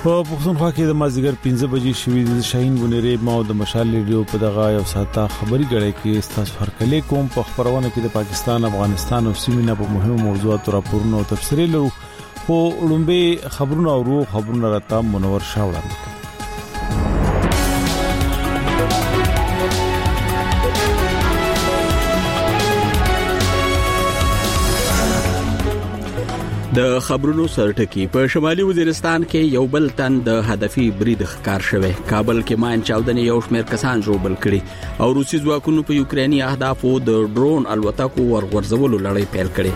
په پښتونخوا کې د مازیګر 15 بجې شوې د شاهین بنيري ما د مشال ریډیو په دغه یو ساعته خبري غړې کې تاسو هرکلی کوم په خبرونه کې د پاکستان، افغانستان او سیمه په مهمو موضوعاتو راپورونه او تفسیري لرو. خو لومبه خبرونه او خبرونه راته منور شاوړل. د خبرونو سرټکی په شمالي وزیرستان کې یو بل تن د هدفي برید ښکار شوی. کابل کې ماین چاودنې یو شمېر کسان ژوبل کړي او روسي ځواکونو په یوکریني اهدافو د ډرون الوتکو ورغورځولو لړۍ پیل کړې.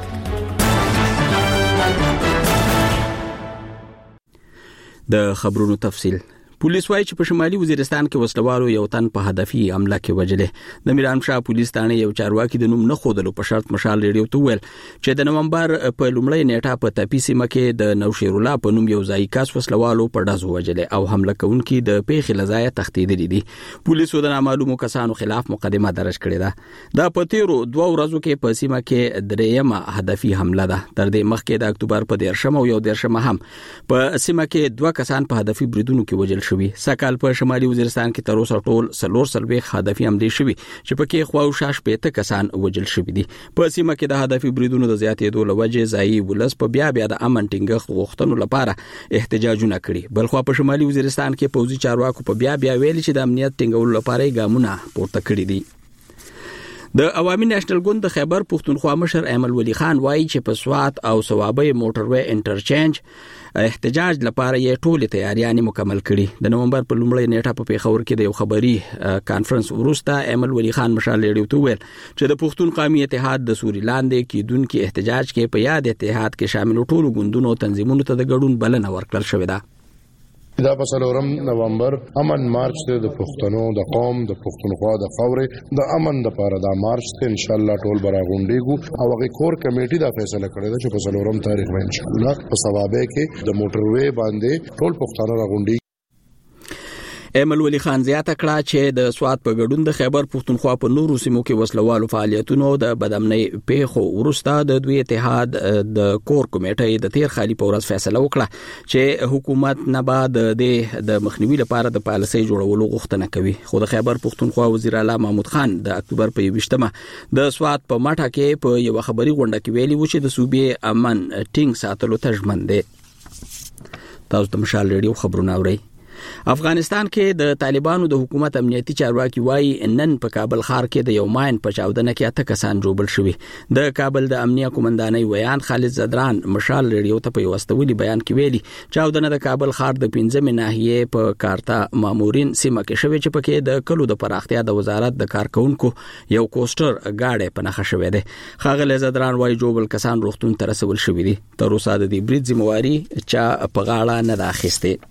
د خبرونو تفصیل. پولیس وايي چې په شمالي وزیرستان کې وسلوالو یو تن په هدفي حمله کې وجلې. د میران شاه پولیس ثانه یو چارواکي د نوم نه خودلو په شرط مشال ریډیو ته ویل چې د نومبر په لومړۍ نیټه په تپی سیمه کې د نوشیر الله په نوم یو ځای کاس وسلوالو په ډزو وجلې او حمله کوونکي د پیښې لزایه تختیدلې دي. پولیسو د نامعلومو کسانو خلاف مقدمه درج کړې ده. دا په تیرو 2 ورځو کې په سیمه کې درېمه هدفي حمله ده. تر دې مخکې د اکتوبر په 10 او 11 هم په سیمه کې 2 کسان په هدفي بریدونو کې وجل شوي. سکهال په شمالي وزیرستان کې تر اوسه ټول 4 هدفي حملې شوي چې پکې خواوشا 15 کسان وجل شوي دي. په سیمه کې د هدفي بریدونو د زیاتېدو لوجه ځایي ولس په بیا د امن ټینګښت غوښتنو لپاره احتجاجونه کړي. بلخو په شمالي وزیرستان کې پوځي چارواکو په بیا ویلي چې د امنیت ټینګولو لپاره ګامونه پورته کړي دي. د عوامي نېشنل ګوند د خیبر پښتونخوا مشر ایمل ولی خان وایي چې په سوات او ثوابې موټروي انټرچینج احتجاج لپاره یې ټولې تیاریانې مکمل کړي. د نومبر په لومړۍ نیټه په پیښور کې د یو خبري کانفرنس وروسته ایمل ولی خان مشال ریډیو ته ویل چې د پښتون قومي اتحاد د سوري لاندې کېدونکو احتجاج کې په یاد اتحاد کې شامل ټولو ګوندونو تنظیمونو ته د ګډون بلنه ورکړل شوې ده. دا په 4 نومبر امن مارچ ته د پښتنو د قوم د پښتونخوا د خاورې د امن لپاره دا مارچ ته ان شاء الله ټول براغونډيګو او هغه کور کمیټي دا فیصله کړې ده چې په 4 تاریخ باندې ان شاء الله په ثوابې کې د موټروي باندې ټول پښتانه راغونډي. ایمل ولی خان زیاته کړه چې د سواد په ګډون د خیبر پښتونخوا په نورو سیمو کې وسلوالو فعالیتونو د بدامنۍ پیښو وروسته د دوی اتحاد د کور کمیټې د تیر خالي په ورځ فیصله وکړه چې حکومت نه بعد د مخنیوي لپاره د پالیسۍ جوړولو غوښتنه کوي. خو د خیبر پښتونخوا وزیر اعلی محمود خان د اکتوبر په 28مه د سواد په ماټه کې په یو خبري غونډه کې ویلي و چې د صوبې امن ټینګ ساتلو ته ژمن دي. تاسو د مشال ریډیو خبرونه اورئ. افغانستان کې د طالبانو د حکومت امنیتي چارواکي وایي نن په کابل ښار کې د یو ماین په چاودنه کې 8 کسان جوړبل شوي. د کابل د امنیه قومندانۍ ویان خالد زدران مشال ریډیو ته په واستولي بیان کې ویلي چاودنه د کابل ښار د 15 ناحیه په کارتا مامورین سیمه کې شوی چې پکې د کلو د پراختیا د وزارت د کارکونکو یو کوسټر گاډي په نخښه شوی دی. خاغل زدران وایي جوړبل کسان روغتون ته رسول شوي دي. تر اوسه د دې برید ذمہواری چا په غاړه نه اخیسته.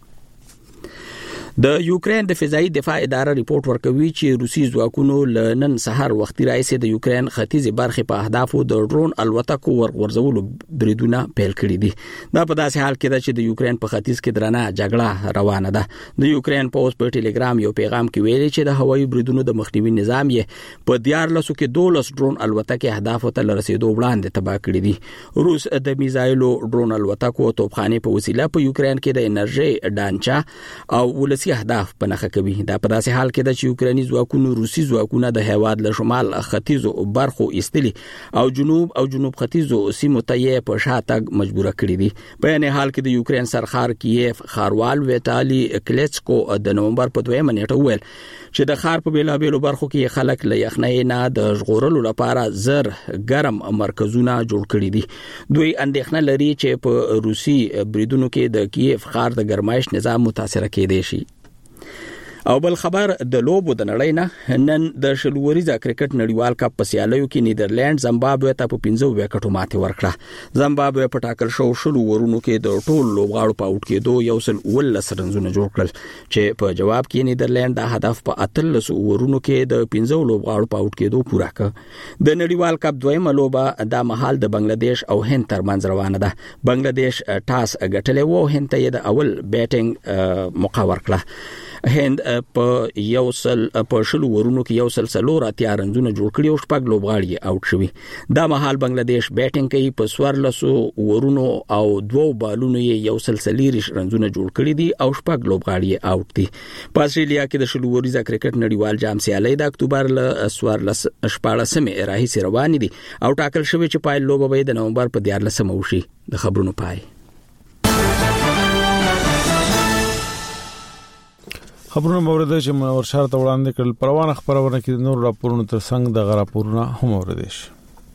د یوکرين د فضائي دفاع اداره ریپورت ورکوي چې روسي ځواکونو لنن سحر وختي راځي د یوکرين ختیځي برخې په اهدافو د ډرون الوتکو ورغورځولو بریدونه پیل کړي دي. دا په داسې حال کې ده چې د یوکرين په ختیځ کې درنه جګړه روانه ده. د یوکرين پوز په ټلګرام یو پیغام کې ویلي چې د هوایي بریدونو د مخنیوي نظام یې په 14 کې 12 ډرون الوتکې اهدافو ته رسیدو وړاندې تباه کړي دي. روس د میزایلو ډرون الوتکو او توپخانې په وسیله په یوکرين کې د انرژي ډانچا او ولسی اهداف په نخښه کوي. دا په داسې حال کې ده چې یوکریني ځواکونو روسي ځواکونه د هیواد له شمال ختیځو برخو ایستلي او جنوب ختیځو سیمو ته یې په شاتګ مجبور کړی دي. په یعنی حال کې د یوکرين سرخار کیف خاروال ویټالي کلیچکو د نومبر په 2 نیټه ویل چې د خار په بیلابېلو برخو کې خلک له یخنۍ نه د ژغورلو لپاره زر ګرم مرکزونه جوړ کړي دي. دوی اندېښنه لري چې په روسي بریدونو کې د کیف خار د ګرمایش نظام متاثر کېدی شي. او بل خبر د لوبو د نړۍ نه نن د شلوريزه کرکټ نړیوال کپ په سیالیو کې نیدرلند زمبابوې ته په 15 وکټو ماتې ورکړه. زمبابوې په ټاکل شلو ورونو کې د ټول لوبغاړو په اوټ کېدو یو سل ول رنزونه جوړ کړل چې په جواب کې نیدرلند د هدف په 13 ورونو کې د 15 لوبغاړو په اوټ کېدو پوره کړ. د نړیوال کپ دویمه لوبه د مهال د بنگلاديش او هند ترمنځ روانه ده. بنگلاديش ټاس ګټلې وو، هند ته د اول بیټینګ موقع ورکړه. هند په یو سل په شلو ورونو کې یو سل سلور اتیا رنونه جوړ کړي او شپږ لوبغاړي آوټ شوي. دا مهال بنگلاديش بیټینګ کوي په 14 ورونو او 2 بالونو یې یو سل سلیریش رنونه جوړ کړي دي او شپږ لوبغاړي آوټ دي. په استرالیا کې د شلو وریزه کرکټ نړیوال جام سیالي د اکتوبر ل 14 راهیسې روان دي او ټاکل شوی چې پای لوبه به د نومبر په 14 وشي. د خبرونو پای. خبرونه مورده چې منور شهر ته وړاندې کړل. پروانه خبرونه کې د نور راپورونو تر څنګ د غراپورونه هم مورده شي.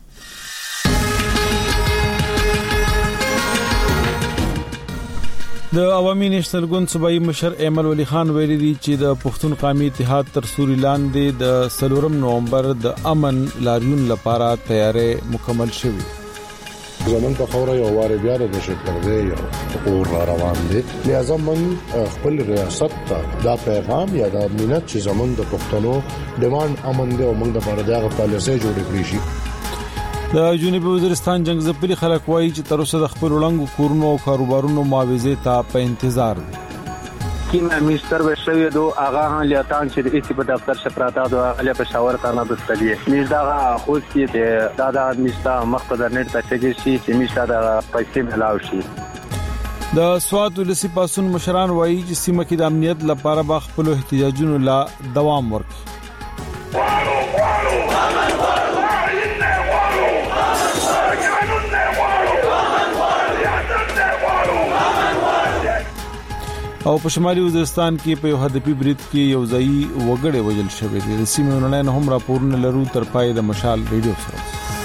د عوامي نېشنل ګوند صوبایي مشر ایمل ولی خان ویلي دي چې د پښتون قومي اتحاد تر سوري لاندې د 3 نومبر د امن لاریون لپاره تیارې مکمل شوې. زمون په خوره یو واره بیا د شکردې یو اور روان دي. لہذا موږ خپل ریاست ته دا پیغام یا د امنیت چې زمون د پښتنو ډیماند امن دی او موږ د پاره دغه پالیسي جوړ کړی شي. د جنوبي وزیرستان جنگ ځپلي خلک وایي چې تر اوسه د خپل وړاندو کورونو او کاروبارونو معاوضه ته په انتظار دي. کیمه مستر وشوی دو آغا هان لیاتان چې د ایسی په دفتر شپراتا دو اغلی په شاور تانا دستلیه میز دا خوز کی د دا میستا مخ د نت ته چې شي چې میستا د پیسې ملاو شي. د سواد ولسی پاسون مشران وایي چې سیمه کې د امنیت لپاره با خپل احتجاجونو لا دوام ورکړي. او په شمالي وزیرستان کې په یو هدفي برید کې یو ځای وګړي وژل شوی دی. د سیمې نه هم راپورونه لرو تر پای د مشال ریډیو سره.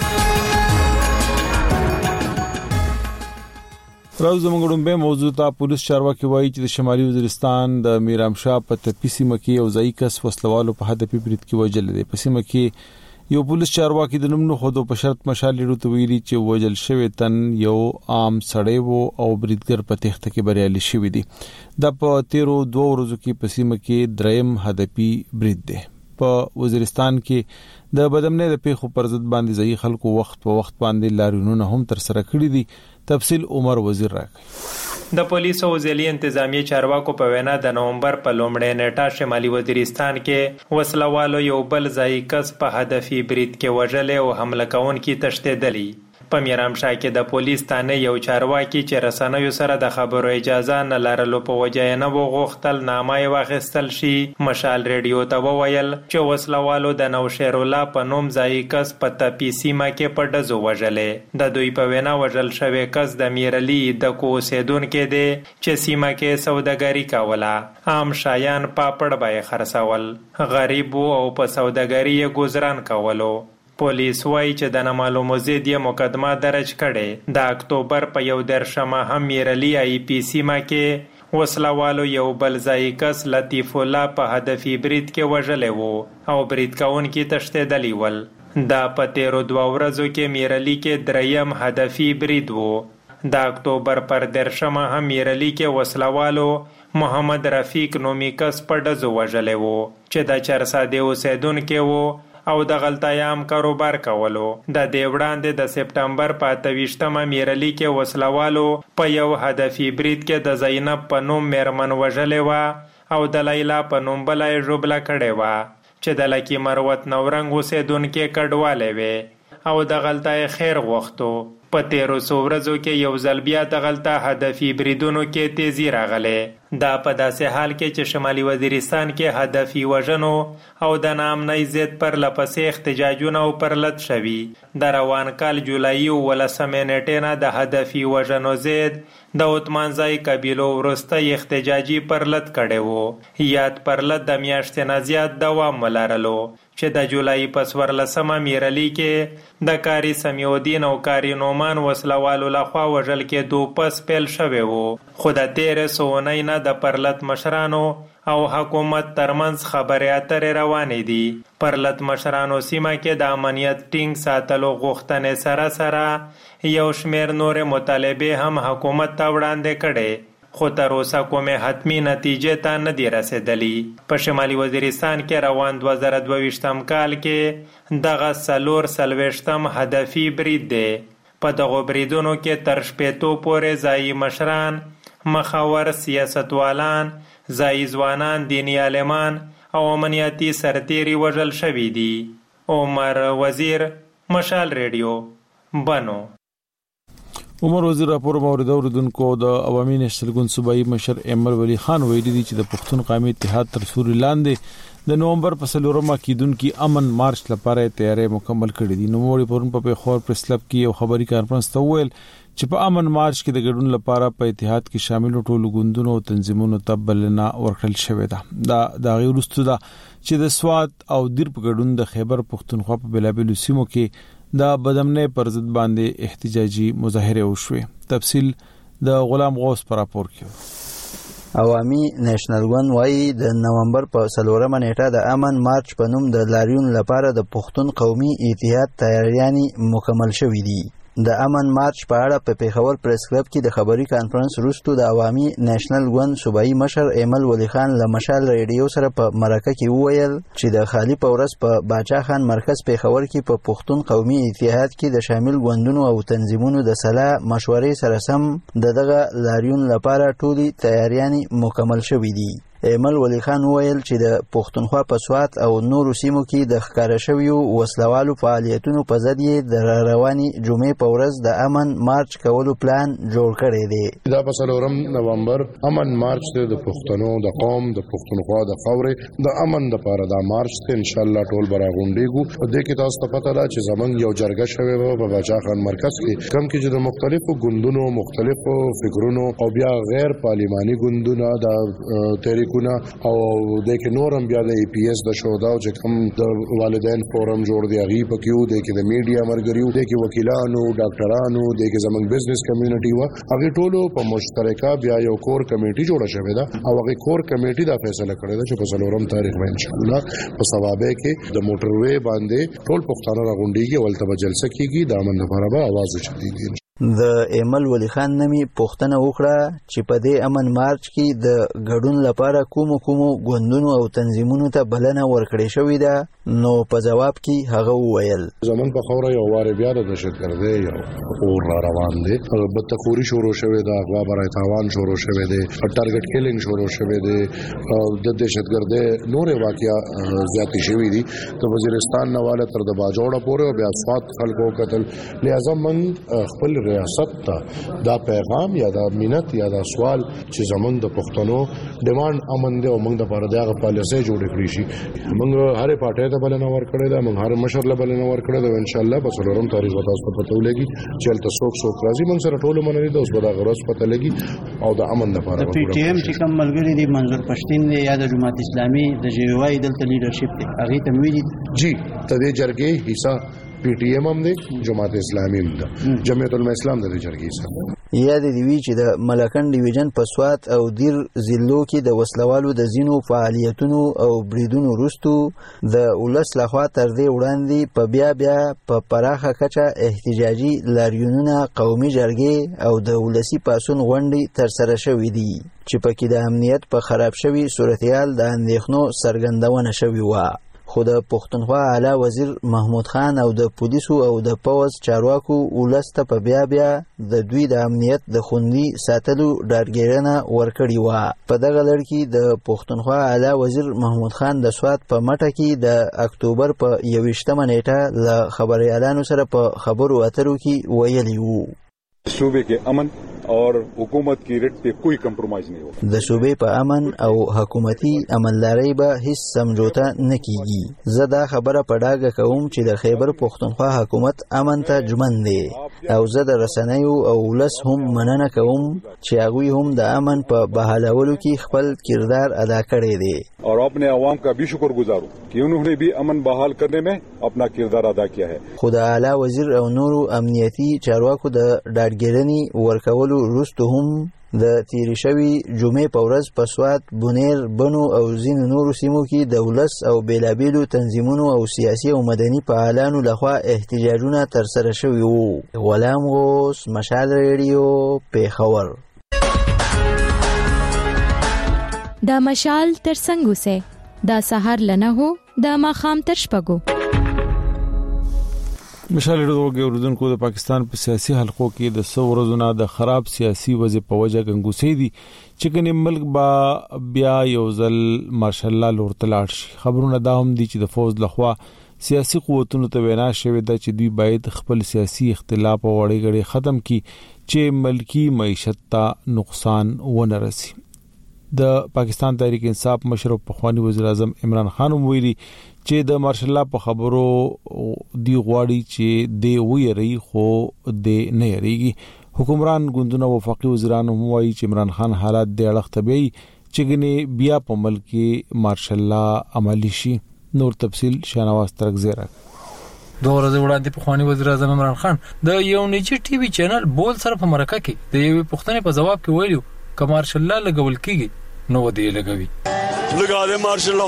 راو زموږ به موضوع ته پولیس چارواکي وایي چې د شمالي وزیرستان د میرامشاه په تپی سیمه کې یو ځای کس وسلوالو په هدفي برید کې وژل دی. په سیمه کې یو پولیس چارواکي د نوم نه خودو په شرط مشال ریډیو ته ویلي چې وژل شوی تن یو عام سړی وو او بریدګر په تخته کې بریالي شوی دی. د په 13 ورځو کې په سیمه کې دریم هدفي برید دی. په وزیرستان کې د بدامنۍ د پیښو پر ضد باندې ځای خلکو وخت په وخت باندې لاریونونه هم تر سره کړی دي. تفصیل عمر وزیر راکړي. د پولیسو وزیري انتظامی چارواکو په وینا د نومبر په لومړۍ نیټه شمالي وزیرستان کې وسلوالو یو بل ځای کس په هدفي برید کې وژل او حمله کوونکي تښتېدلی. په میرامشاه کې د پولیس تانه یو چارواکي چې رسنیو سره د خبرو اجازه نه لرلو په وجه نه وغوښتل نامه واخیستل شي. مشال ریډیو ته وویل چې وسلوالو د نوشیر الله په نوم ځای کس په تپی سیمه کې په ډزو وژلې. د دوی په وینا وژل شوی کس د میرلی د کو اوسیدونکو دی چې سیمه کې سوداګري کوله. عام شایان پاپړ به خرڅول، غریب او په سوداګري گزاران کولو. پولیس وایي چې د نامعلومو ضد یې مقدمه درج کړې. د اکتوبر په 11 هم میرلی آی پی سیمه کې وسلوالو یو بل ځای کس لطیف الله په هدفي برید کې وژلی وو او برید کوونکي تښتېدلی ول. دا په 13 ورځو کې میرلی کې دریم هدفي برید وو. د اکتوبر پر 13 هم میرلی کې وسلوالو محمد رفیق نومي کس په ډزو وژلی وو چې د چرسادې اوسیدونکی وو او د غلطیام کاروبار کولو. د دې وړاندې د سپټمبر په 28 میرلی کې وسلوالو په یو هدفي برید کې د زینب په نوم میرمن وژلې و او د لیلا په نوم بل یې ژوبله کړې و چې د لکی مروت نورنګ اوسیدونکي کډوالی وي او د غلطۍ خیر غوښتو. په 13 ورځو کې یو ځل بیا د غلطه هدفي بریدونو کې تیزی راغلی. دا په داسې حال کې چې شمالي وزیرستان کې هدفي وژنو او د ناامنۍ ضد پر لپسې احتجاجونه او پرلط شوي. د روان کال جولای 18 نیټې نه د هدفي وژنو ضد د عثمانزای قبیلو وروستی احتجاجي پرلط کړی وو. یاد پرلط د میاشتې نه زیات دوام ولرلو چې د جولای په 14 میرلی کې د کاری سمیودین او کاری نومان وسلوالو لخوا وژل کېدو پس پیل شوی وو. خو د 13 نه د پرلط مشرانو او حکومت ترمنځ خبرې اترې روانې دي. پرلط مشرانو سیمه کې د امنیت ټینګ ساتلو غوښتنې سره سره یو شمیر نورې مطالبې هم حکومت ته وړاندې کړې، خو تر اوسه کومې حتمی نتیجې ته نه دي رسېدلي. په شمالي وزیرستان کې روان 2022 کال کې دغه 440 هدفي برید دی. په دغو بریدونو کې تر 80 پورې ځایي مشران، مخاور سیاستوالان، ځایي ځوانان، دیني عالمان او امنیتي سرتیري وژل شوي دي. عمر وزیر، مشال ریډیو، بنو. عمر وزیر راپور اوریدونکو د عوامي نېشنل ګوند صوبایي مشر ایمل ولی خان ویلي دي چې د پښتون قومي اتحاد تر سوري لاندې د نومبر په 4 کېدونکي امن مارچ لپاره تیاری مکمل کړې دي. نوموړي پرون په پیښور پریس کلب کې یو خبري کانفرنس ته ویل چې په امن مارچ کې د ګډون لپاره په اتحاد کې شامل ټولو ګوندونو او تنظیمونو ته بلنه ورکړل شوې ده. دا غیر وروسته ده چې د سوات او دیر په ګډون د خیبر پښتونخوا په بلابلو سیمو کې د بدامنۍ پر ضد باندې احتجاجي مظاهره وشوه. تفصیل د غلام غوث پر راپور کې. عوامي نېشنل ګوند وايي د نومبر په 4 نیټه د امن مارچ په نوم د لاریون لپاره د پښتون قومي اتحاد تیاریانې مکمل شوې دي. د امن مارچ په اړه په پیښور پریس کلب کې د خبري کانفرنس وروسته د عوامي نېشنل ګوند صوبایي مشر ایمل ولی خان له مشال ریډیو سره په مرکه کې وویل چې د خالی په ورځ په باچا خان مرکز پیښور کې په پښتون قومي اتحاد کې د شامل ګوندونو او تنظیمونو د سلا مشورې سره سم دغه لاریون لپاره ټولي تیاریانې مکمل شوې دي. ایمل ولی خان ویل چې د پښتونخوا په سوات او نورو سیمو کې د ښکارا شویو وسلوالو فعالیتونو په ضد یې د رواني جمعې په ورځ د امن مارچ کولو پلان جوړ کړی دی. دا په 4 نومبر امن مارچ د پښتنو د قوم د پښتونخوا د خاورې د امن لپاره دا مارچ ته ان شاء الله ټول براغونډیږو. په دې کې تاسو ته پته ده چې زمونږ یو جرګه شوی په باچا خان مرکز کې کم کې چې د مختلفو ګوندونو مختلفو فکرونو او بیا غیر پارلماني ګوندونو د تحریک او د کې نورم بیا د ای پی ایس د شودا او چې کوم د والدین فورم جوړ دی هغه پکې د کې د میډیا مرګریو د کې وکیلانو ډاکټرانو د کې زمنګ بزنس کمیونټي وا هغه ټولو په مشترکه بیا یو کور کمیټي جوړه شوې ده او هغه کور کمیټي دا فیصله کړې ده چې په 4 تاریخ باندې ان شاء الله په ثوابه کې د موټر وې باندې ټول پښتانه راغونډيږي ولته جلسه کیږي د امن لپاره به आवाज وچتيږي. د ایمل ولی خان نمی پوښتنه وکړه چې په دې امن مارچ کې د ګډون لپاره کوم ګوندونو او تنظیمونو ته بلنه ورکړې شوې ده. نو په جواب کې هغه وویل زمون په خوره یو واره بیا د دهشتګردۍ یو اور روان دي، بدتخوري شروع شوې ده، اغوا برای تاوان شروع شوې ده، ټارګټ کیلینګ شروع شوې ده، د دهشتګردۍ نور واقعیا زیاتې شوې دي د وزیرستان نواله تر د باجوړه پورې او بیا سوات خلکو قتل. لہذا من خپل ریاست ته دا پیغام یا دا مینت یا دا سوال چې زمونږ د پښتنو ډیماند امن دی او موږ د پاره دغه پالیسي جوړ کړی شي. موږ هر پارټي ته بلنه ورکړې ده، موږ هر مشر له بلنه ورکړې ده. ان شاء الله په 4 تاریخ وتا څه پته ولګي چې تل څوک راځي موږ سره ټول منلي ده اوس به دا غرض پته لګي او د امن لپاره د پی ټی ایم چې کوم ملګری دي منظور پښتين دی یا د جماعت اسلامي د جی وای دلته لیډرشپ دی هغه ته ویلي جی ته دې جرګې حصہ پی ټی ایم هم دی، جماعت اسلامي هم ده، جمعیت العلماء اسلام د جرګې حصہ. یا د دیوی چې د ملکن ډیویژن په سوات او دیر ضلعو کې د وسلوالو د زینو فعالیتونو او بریدونو وروستو د ولس لخوا تر دې وړاندې په بیا په پراخه کچه احتجاجي لاریونونه، قومي جرګې او د ولسی پاسون غونډې ترسره شوې دي چې پکې د امنیت په خراب شوي صورتحال د اندېښنو څرګندونه شوې وه. خو د پښتونخوا اعلی وزیر محمود خان او د پولیسو او د پوځ چارواکو ولس ته په بیا د دوی د امنیت د خوندي ساتلو ډاډګیرنه ورکړې وه. په دغه لړ کې د پښتونخوا اعلی وزیر محمود خان د سوات په مټه کې د اکتوبر په 21 نیټه له خبريالانو سره په خبرو اترو کې ویلي وو صوبے کے امن اور حکومت کی رٹ پہ کوئی کمپرومائز نہیں ہوگا. د صوبې په امن او حکومتي عملدارۍ به هیڅ سمجوته نه کیږي. زه دا خبره په ډاګه کوم چې د خیبر پښتونخوا حکومت امن ته ژمن دی او زه د رسنیو او ولس هم مننه کوم چې هغوی هم د امن په بحالولو کې خپل کردار ادا کړی دی اور اپنے عوام کا بھی شکر گزار ہوں کہ انہوں نے بھی امن بحال کرنے میں اپنا کردار ادا کیا ہے. خو د اعلی وزیر او نورو امنیتي چارواکو د ډاډګیرنې ورکولو وروسته هم د تیرې شوي جمعې په ورځ په سوات، بونیر، بنو او ځینو نورو سیمو کې د ولس او بیلابیلو تنظیمونو او سیاسي او مدني فعالانو لخوا احتجاجونه ترسره شوي وو. غلام غوث، مشال ریډیو، پیښور. دا مشال تر څنګه سه دا سحر لنه هو دا ماخام تر شپګو. مشال ریډیو اوریدونکو د پاکستان په سیاسي حلقو کې د 100 ورځې د خراب سیاسي وضع په وجه غنګوسې دي چې کني ملک با بیا یو ځل ماشالله لورته لاړ شي. خبرونه دا هم دي چې د فوج لخوا سیاسي قوتونو ته وینا شوې ده چې دوی باید خپل سیاسي اختلاف او وړي غړي ختم کړي چې ملکی معیشت ته نقصان ونه رسي. د پاکستان تحریک انصاف مشر پخوانی وزیر اعظم عمران خان ویلي چې د مارشل الله په خبرو دی غواړي چې دی ویری خو دی نه یریږي. حکمران ګوندونه وفاقي وزیران هم وایي چې عمران خان حالات د اړخ طبيعي چې غني بیا په ملک کې مارشل الله عملی شي. نور تفصيل شاهنواز ترکزی را. 2 ورځې وړاندې پخوانی وزیر اعظم عمران خان د یو نجی ټي وي چینل بول سره په مرکه کې د یوې پښتنې په جواب کې ویلو ک مارشل الله لګول کیږي نو دی لګوي لگا دے مارشل الله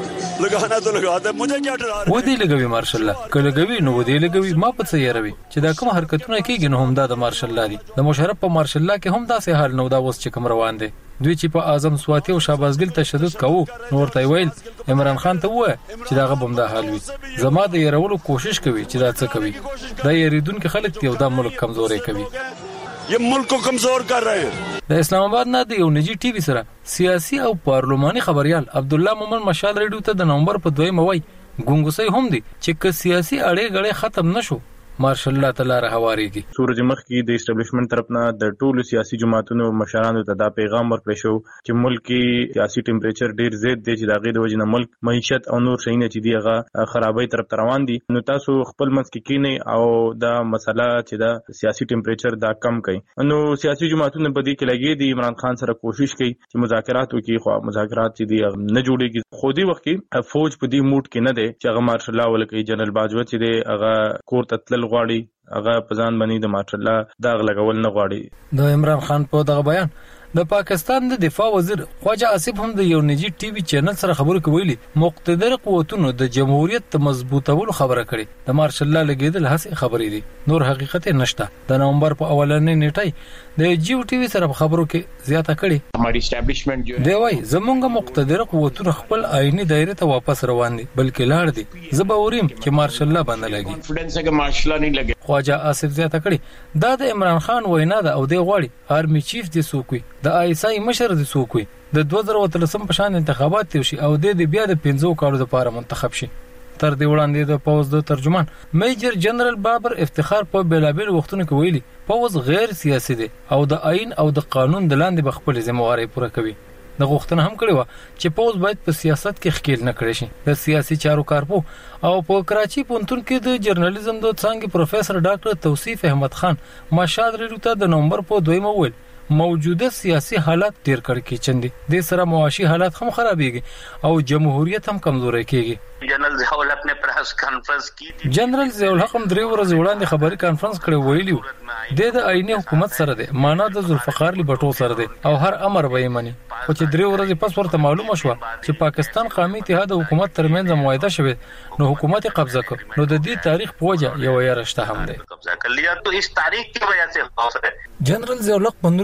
لگانا تو لگا دے مجھے کیا ڈرا رہے و دی لګوي مارشل الله ک لګوي نو دی لګوي ما په څه یروي چې دا کوم حرکتونه کیږي نو هم دا د مارشل الله دي. د مشرف په مارشل الله کې هم دا سه حال نو دا وس چې کوم روان دي. دوی چې په اعظم سواتی او شابازګل تشدد کوو نور ته ویل عمران خان ته وای چې دا غبم دا حال وي زما د يرولو کوشش کوي چې دا څه کوي دا یریدونکو خلک دی او دا ملک کمزوري کوي یہ ملک کو کمزور کر رہے ہیں. د اسلام آباد نه د یو نجی ټي وي سره سیاسي او پارلماني خبريال عبد الله مومن مشال ریډیو ته د نومبر په 2 وای ګونګوسي هم دي چې ک سیاسي اړې غړې ختم نشو مارشل الله تعالی رهواريږي. سورج مخ کې د اسټابلیشمنت طرفنا د ټولو سیاسي جماعتونو مشرانو ته دا پیغام ورکړ شو چې ملک کې سیاسي ټمپریچر ډیر زیات دی چې د غیر وجنه ملک معیشت او نور شي نه چې دیغه خرابې طرف روان دي. نو تاسو خپل منځ کې کینې او دا مسله چې دا سیاسي ټمپریچر دا کم کړي. نو سیاسي جماعتونو په دې کې لګي دي عمران خان سره کوشش کوي چې مذاکرات وکړي خو مذاکرات چې دی نه جوړيږي. خو دې وخت کې فوج په دې موډ کې نه دی چې هغه مارشل الله ولکې جنرال باجوه چې دی هغه کور تتل غواړي هغه پزان باندې د مارشل الله داغ لګول نه غواړي. د عمران خان په دغه بیان د پاکستان د دفاع وزیر خواجه آصف هم د یو نجی ټي وي چینل سره خبرو کوي مقتدر قوتونو د جمهوریت مضبوطولو خبره کړي د مارشل الله لګیدل هڅه خبرې دي نور حقیقت نشته. د نومبر په اولنې نیټه د جیو ټي وي سره خبرو کې زیاته کړي हमारी एस्टैब्लिशमेंट जो دی وای زمونږ مقتدر قوتونه خپل آئینی دایره ته واپس روان دي بلکې لاړ دي زبوریم چې مارشل الله باندې لګي کانفیډنس ہے کہ مارشل الله نه لګي. خواجه آصف زیاته کړي دا د عمران خان وینا ده او دی غواړي آرمی چیف دي سوکوي د آیسای مشر دي سوکوي د 2013 په شان انتخابات تیوشي او د بیا د 15 کالو لپاره منتخب شي. تر دې وړاندې د پوز د ترجمان میجر جنرال بابر افتخار په بیلابل وختونو کې ویلي پوز غیر سیاسي دی او د آئین او د قانون د لاندې بخپل ذمہواری پوره کوي. د غوښتنه هم کړې و چې پوز باید په سیاست کې ښکیل نه کړي شي. د سیاسي چارو کارپو او په کراچي پونتون کې د جرنالیزم د څانګې پروفیسور ډاکټر توصیف احمد خان ماشاد ریډیو ته د نومبر په 2 ویل موجوده سیاسي حالات ډیر کړکېچن دي د سره معاشي حالات هم خرابېږي او جمهوریت هم کمزوري کېږي. जनरल ज़ियाउल हक ने प्रेस कॉन्फ्रेंस की थी. जनरल ज़ियाउल हक هم 3 ورځې وړاندې خبري کانفرنس کړی ویلی د آئینی حکومت سره ده معنا د ذوالفقار لبټو سره ده او هر امر به یې مني خو چې 3 ورځې پس ورته معلومه شو چې پاکستان قومي اتحاد او حکومت ترمنځ معاهده شوه نو حکومت قبضه کړ نو د دې تاریخ په وجه یو یارشته هم ده قبضه کړ لیا تو اس تاریخ کی وجہ سے خوف ہے. जनरल ज़ियाउल हक په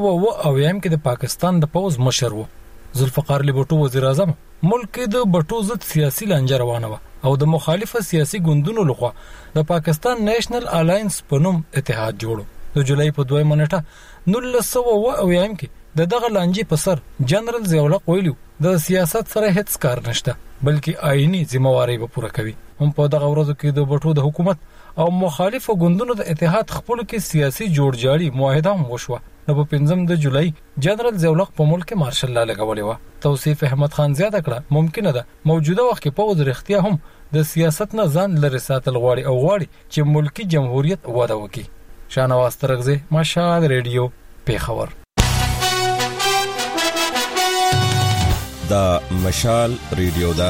1990 کې د پاکستان د پوز مشر و. ذوالفقار لبټو وزیر اعظم ملک د بټو ضد سیاسي لانجه روانه و او د مخالفه سیاسي ګوندونو لخوا د پاکستان نېشنل الاینس په نوم اتحاد جوړو. د جولای په 2 منټه 1990 کې دغه لانجې په سر جنرال ज़ियाउल हक ویلو د سیاست سره هیڅ کار نشته بلکې آئینی ذمہواری به پوره کوي. هم په دغه ورځو کې د بټو د حکومت او مخالفه ګوندونو د اتحاد خپل کې سیاسي جوړجاړي معاهده هم وشوه. نو په 5 د جولای جنرال ज़ियाउल हक په ملک کې مارشل الله لګولې و. توصیف احمد خان زیاته کړه ممکنه ده موجوده وخت کې په وزرختیا هم د سیاست نه ځان لري ساتل غواړي او غواړي چې ملکی جمهوریت وده وکړي. شاهنواز ترغزی مشال ریډیو پیښور. دا مشال ریډیو دا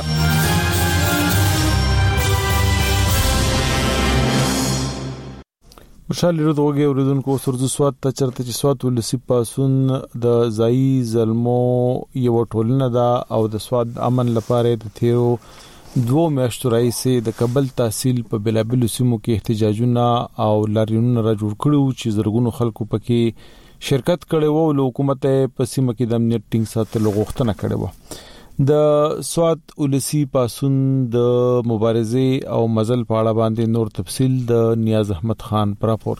مشال ریډیو دوګه اوریدونکو سرزو سواد ته چرته چې سواد ولسی پاسون د ځای ظلمو یو ټولنه دا او د سواد امن لپاره د تیرو 2 میاشتو راځي د قبل تحصیل په بلابل سیمو کې احتجاجونه او لاریونونه را جوړ کړو چې زرګونو خلکو پکې شرکت کړي وو او حکومت په سیمه کې د امنیت ټینګ ساتلو غوښتنه کړې و. د سوات ولسی پاسون د مبارزه او مزل په اړه باندې نور تفصيل د نیاز احمد خان پر راپور.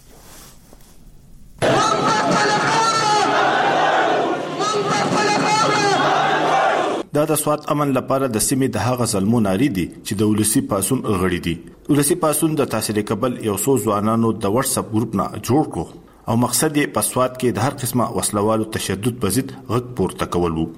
دا د سوات امن لپاره د سیمې د هغه ظلمو ناری دي چې د ولسی پاسون غړي دي. ولسی پاسون د تحصیل قبل یو څو ځوانانو د واتس اپ ګروپ نه جوړ کړو او مقصد یې په سوات کې د هر قسمه وسلوالو تشدد په ضد غږ پورته کول وو.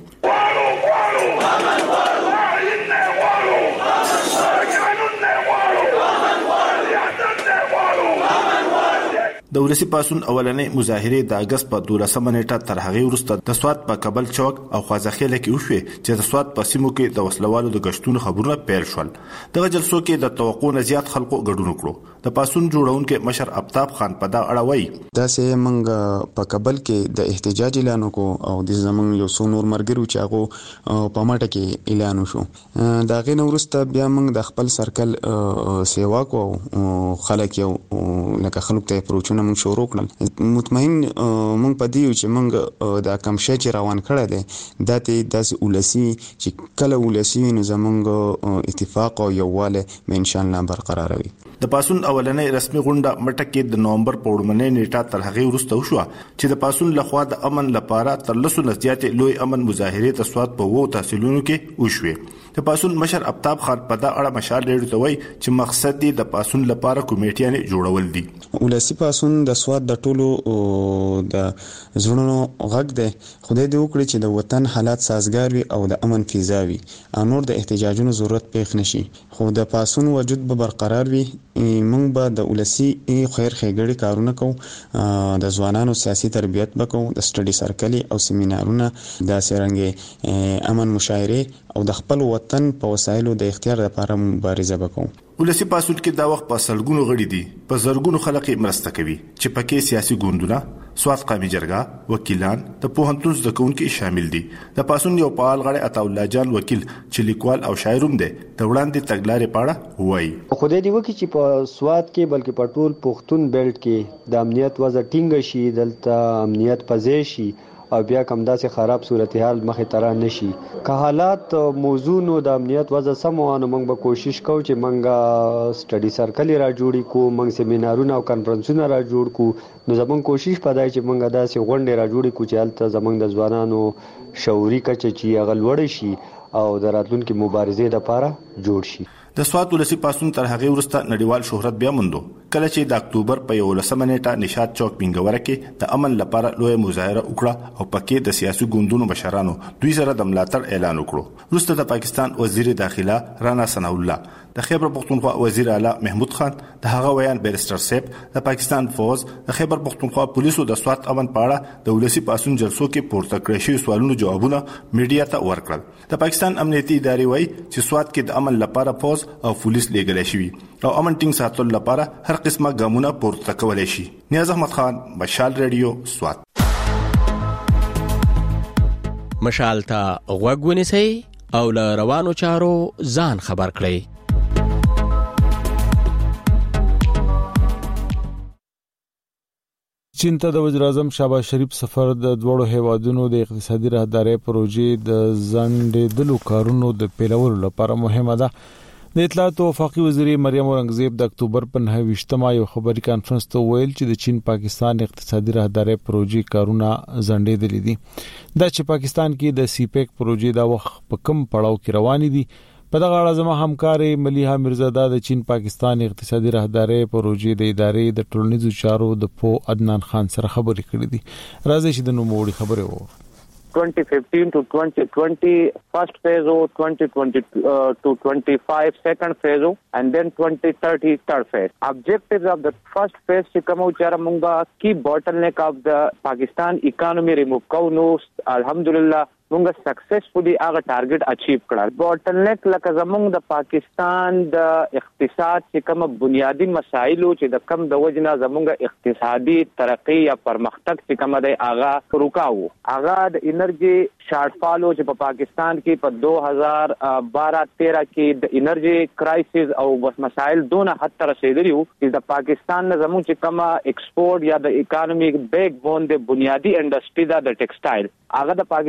د ولسی پاسون اولنې مظاهره د اگست په 12 نیټه تر هغه وروسته د سوات په کابل چوک او خوازخیله کې وشوه چې د سوات په سیمو کې د وسلوالو د غشتونو خبرونه پیل شول. دغه جلسو کې د توقع نه زیات خلکو ګډون وکړو. د پاسون جوړونکو مشر افتاب خان په دا اړه وایي دا سه موږ په کابل کې د احتجاج اعلان وکړو او د زمون یو څو نور مرګرو چې هغه په ماټه کې اعلان وشو. دا غي نو وروسته بیا موږ د خپل سرکل سیوا کو خلک یو لکه خلک ته پروچونه موږ شروع کړل. مطمئن موږ په دیو چې موږ د کم شې چې روان کړه ده دته د ولسی چې کله ولسی نو زمونږ اتفاق او یوواله به ان شاء الله برقرار وي. د پاسون اولنې رسمي غونډه مټه کې د نومبر په وړاندې نیټه تر هغه وروسته وشو چې د پاسون لخوا د امن لپاره تر لسو نزدیات لوی امن مظاهره د سوات په وو تحصیلونو کې وشوه. د پاسون مشر افتاب خان په دا اړه مشال لري ته وایي چې مقصد دی د پاسون لپاره کمیټیانې جوړول دي. ولسی پاسون د سوات د ټولو د زړونو غږ دی. خدای دې وکړي چې د وطن حالات سازگار وي او د امن فضا وي او نور د احتجاجونو ضرورت پېښ نشي. خو د پاسون وجود به برقرار وي. موږ به د ولسی خیر خېګړي کارونه کوو. د ځوانانو سیاسي تربیت وکړو. د سټډي سرکلي او سیمینارونه د سرنګي امن مشاعره او د خپل وطن په وسایلو د اختیار لپاره مبارزه وکړو. ولسی پاسون کې دا وخت په سلګونو غړي دي په زرګونو خلک مرسته کوي چې پکې سیاسي ګوندونه سوات قومي جرګه وکیلان د پوهنتون زده کوونکي شامل دي. د پاسون یو فعال غړی عطا الله جان وکیل چې لیکوال او شاعر هم دی د وړاندې تګلارې پاړه وایي خدای دې وکړي چې په سوات کې بلکې په ټول پښتون بیلټ کې د امنیت وضع ټینګ شي دلته امنیت پځې شي او بیا کوم داسې خراب صورتحال مخې ته را نشي. که حالات موضوع نو د امنیت وضع سم وانه موږ به کوشش کوو چې موږ سټډي سرکل را جوړی کو موږ سیمینارونه او کانفرنسونه را جوړ کو. نو زموږ کوشش پدای چې موږ داسې غونډې را جوړی کو چې هلته زموږ د ځوانانو شعوري کچه چې هغه لوړ شي او د راتلونکي مبارزې لپاره جوړ شي. د سوات ولسی پاسون تر هغه وروسته نړیوال شهرت بیا موندو کله چې د اکتوبر په 11 نیټه نشاط چوک بنګوره کې د امن لپاره لوی مظاهره وکړه او پکې د سیاسي ګوندونو مشرانو دوی سره د ملاتړ اعلان وکړو. وروسته د پاکستان وزیر داخله رانا ثنا الله د خیبر پختونخوا وزیر اعلی محمود خان د هغه ویان بیرستر سیب د پاکستان فوز د خیبر پختونخوا پولیسو د سوات امن پاړه د ولسی پاسون جلسو کې پورته کړی شوی سوالونو جوابونه میډیا ته ورکړل. د پاکستان امنیتي ادارې وایي چې سوات کې د امن لپاره فوز او پولیس لګل شوی او امن ټینګ ساتلو لپاره هر قسمه ګامونه پورته کولای شي. نیاز احمد خان مشال ریډیو سوات. مشال ته غوږ ونیسئ او له روانو چارو ځان خبر کړئ. چین ته د وزیر اعظم شهباز شریف سفر د دوړو هیوادونو د اقتصادي راهدارۍ پروژې د ځنډېدلو کارونو د پیلولو لپاره مهمه ده. د اطلاعات او وفاقي وزیر مریم اورنګزیب د اکتوبر په 9 یو خبري کانفرنس ته ویل چې د چین پاکستان اقتصادي راهدارۍ پروژې کارونه ځنډېدلې دي. دا چې پاکستان کې د سی پیک پروژې دا وخت په کم پړاو کې روانې دي. په دغه اړه زما همکار ملیحه میرزاده د چین پاکستان اقتصادي راهدارۍ پروژې د ادارې د ټولنیزو چارو د پو عدنان خان سره خبرې کړې دي. راځي چې د نوموړي خبرې وو. 2015 to 2020 first phase or 2020 to 25 second phase and then 2030 third phase. Objectives of the first phase to come out jara munga key bottleneck of the Pakistan economy remove ko no alhamdulillah مونږ سکسسفولي هغه ټارګټ اچیو کړل. بوټل لکه زمونږ د پاکستان د اقتصاد چې کوم بنیادی مسایل چې د کم د وجنه زمونږ اقتصادي ترقی یا پرمختګ چې کوم دی هغه رکاو. هغه د انرژي شارټفال چې په پاکستان کې په 2012-13 کې د انرژي کرایسس او مسایل دونه حد ته رسیدلی وو چې د پاکستان نه زمونږ چې کوم ایکسپورټ یا د اکانومیک بیک بون د بنیادی انډستری دا د ټیکسټایل هغه د پاکستان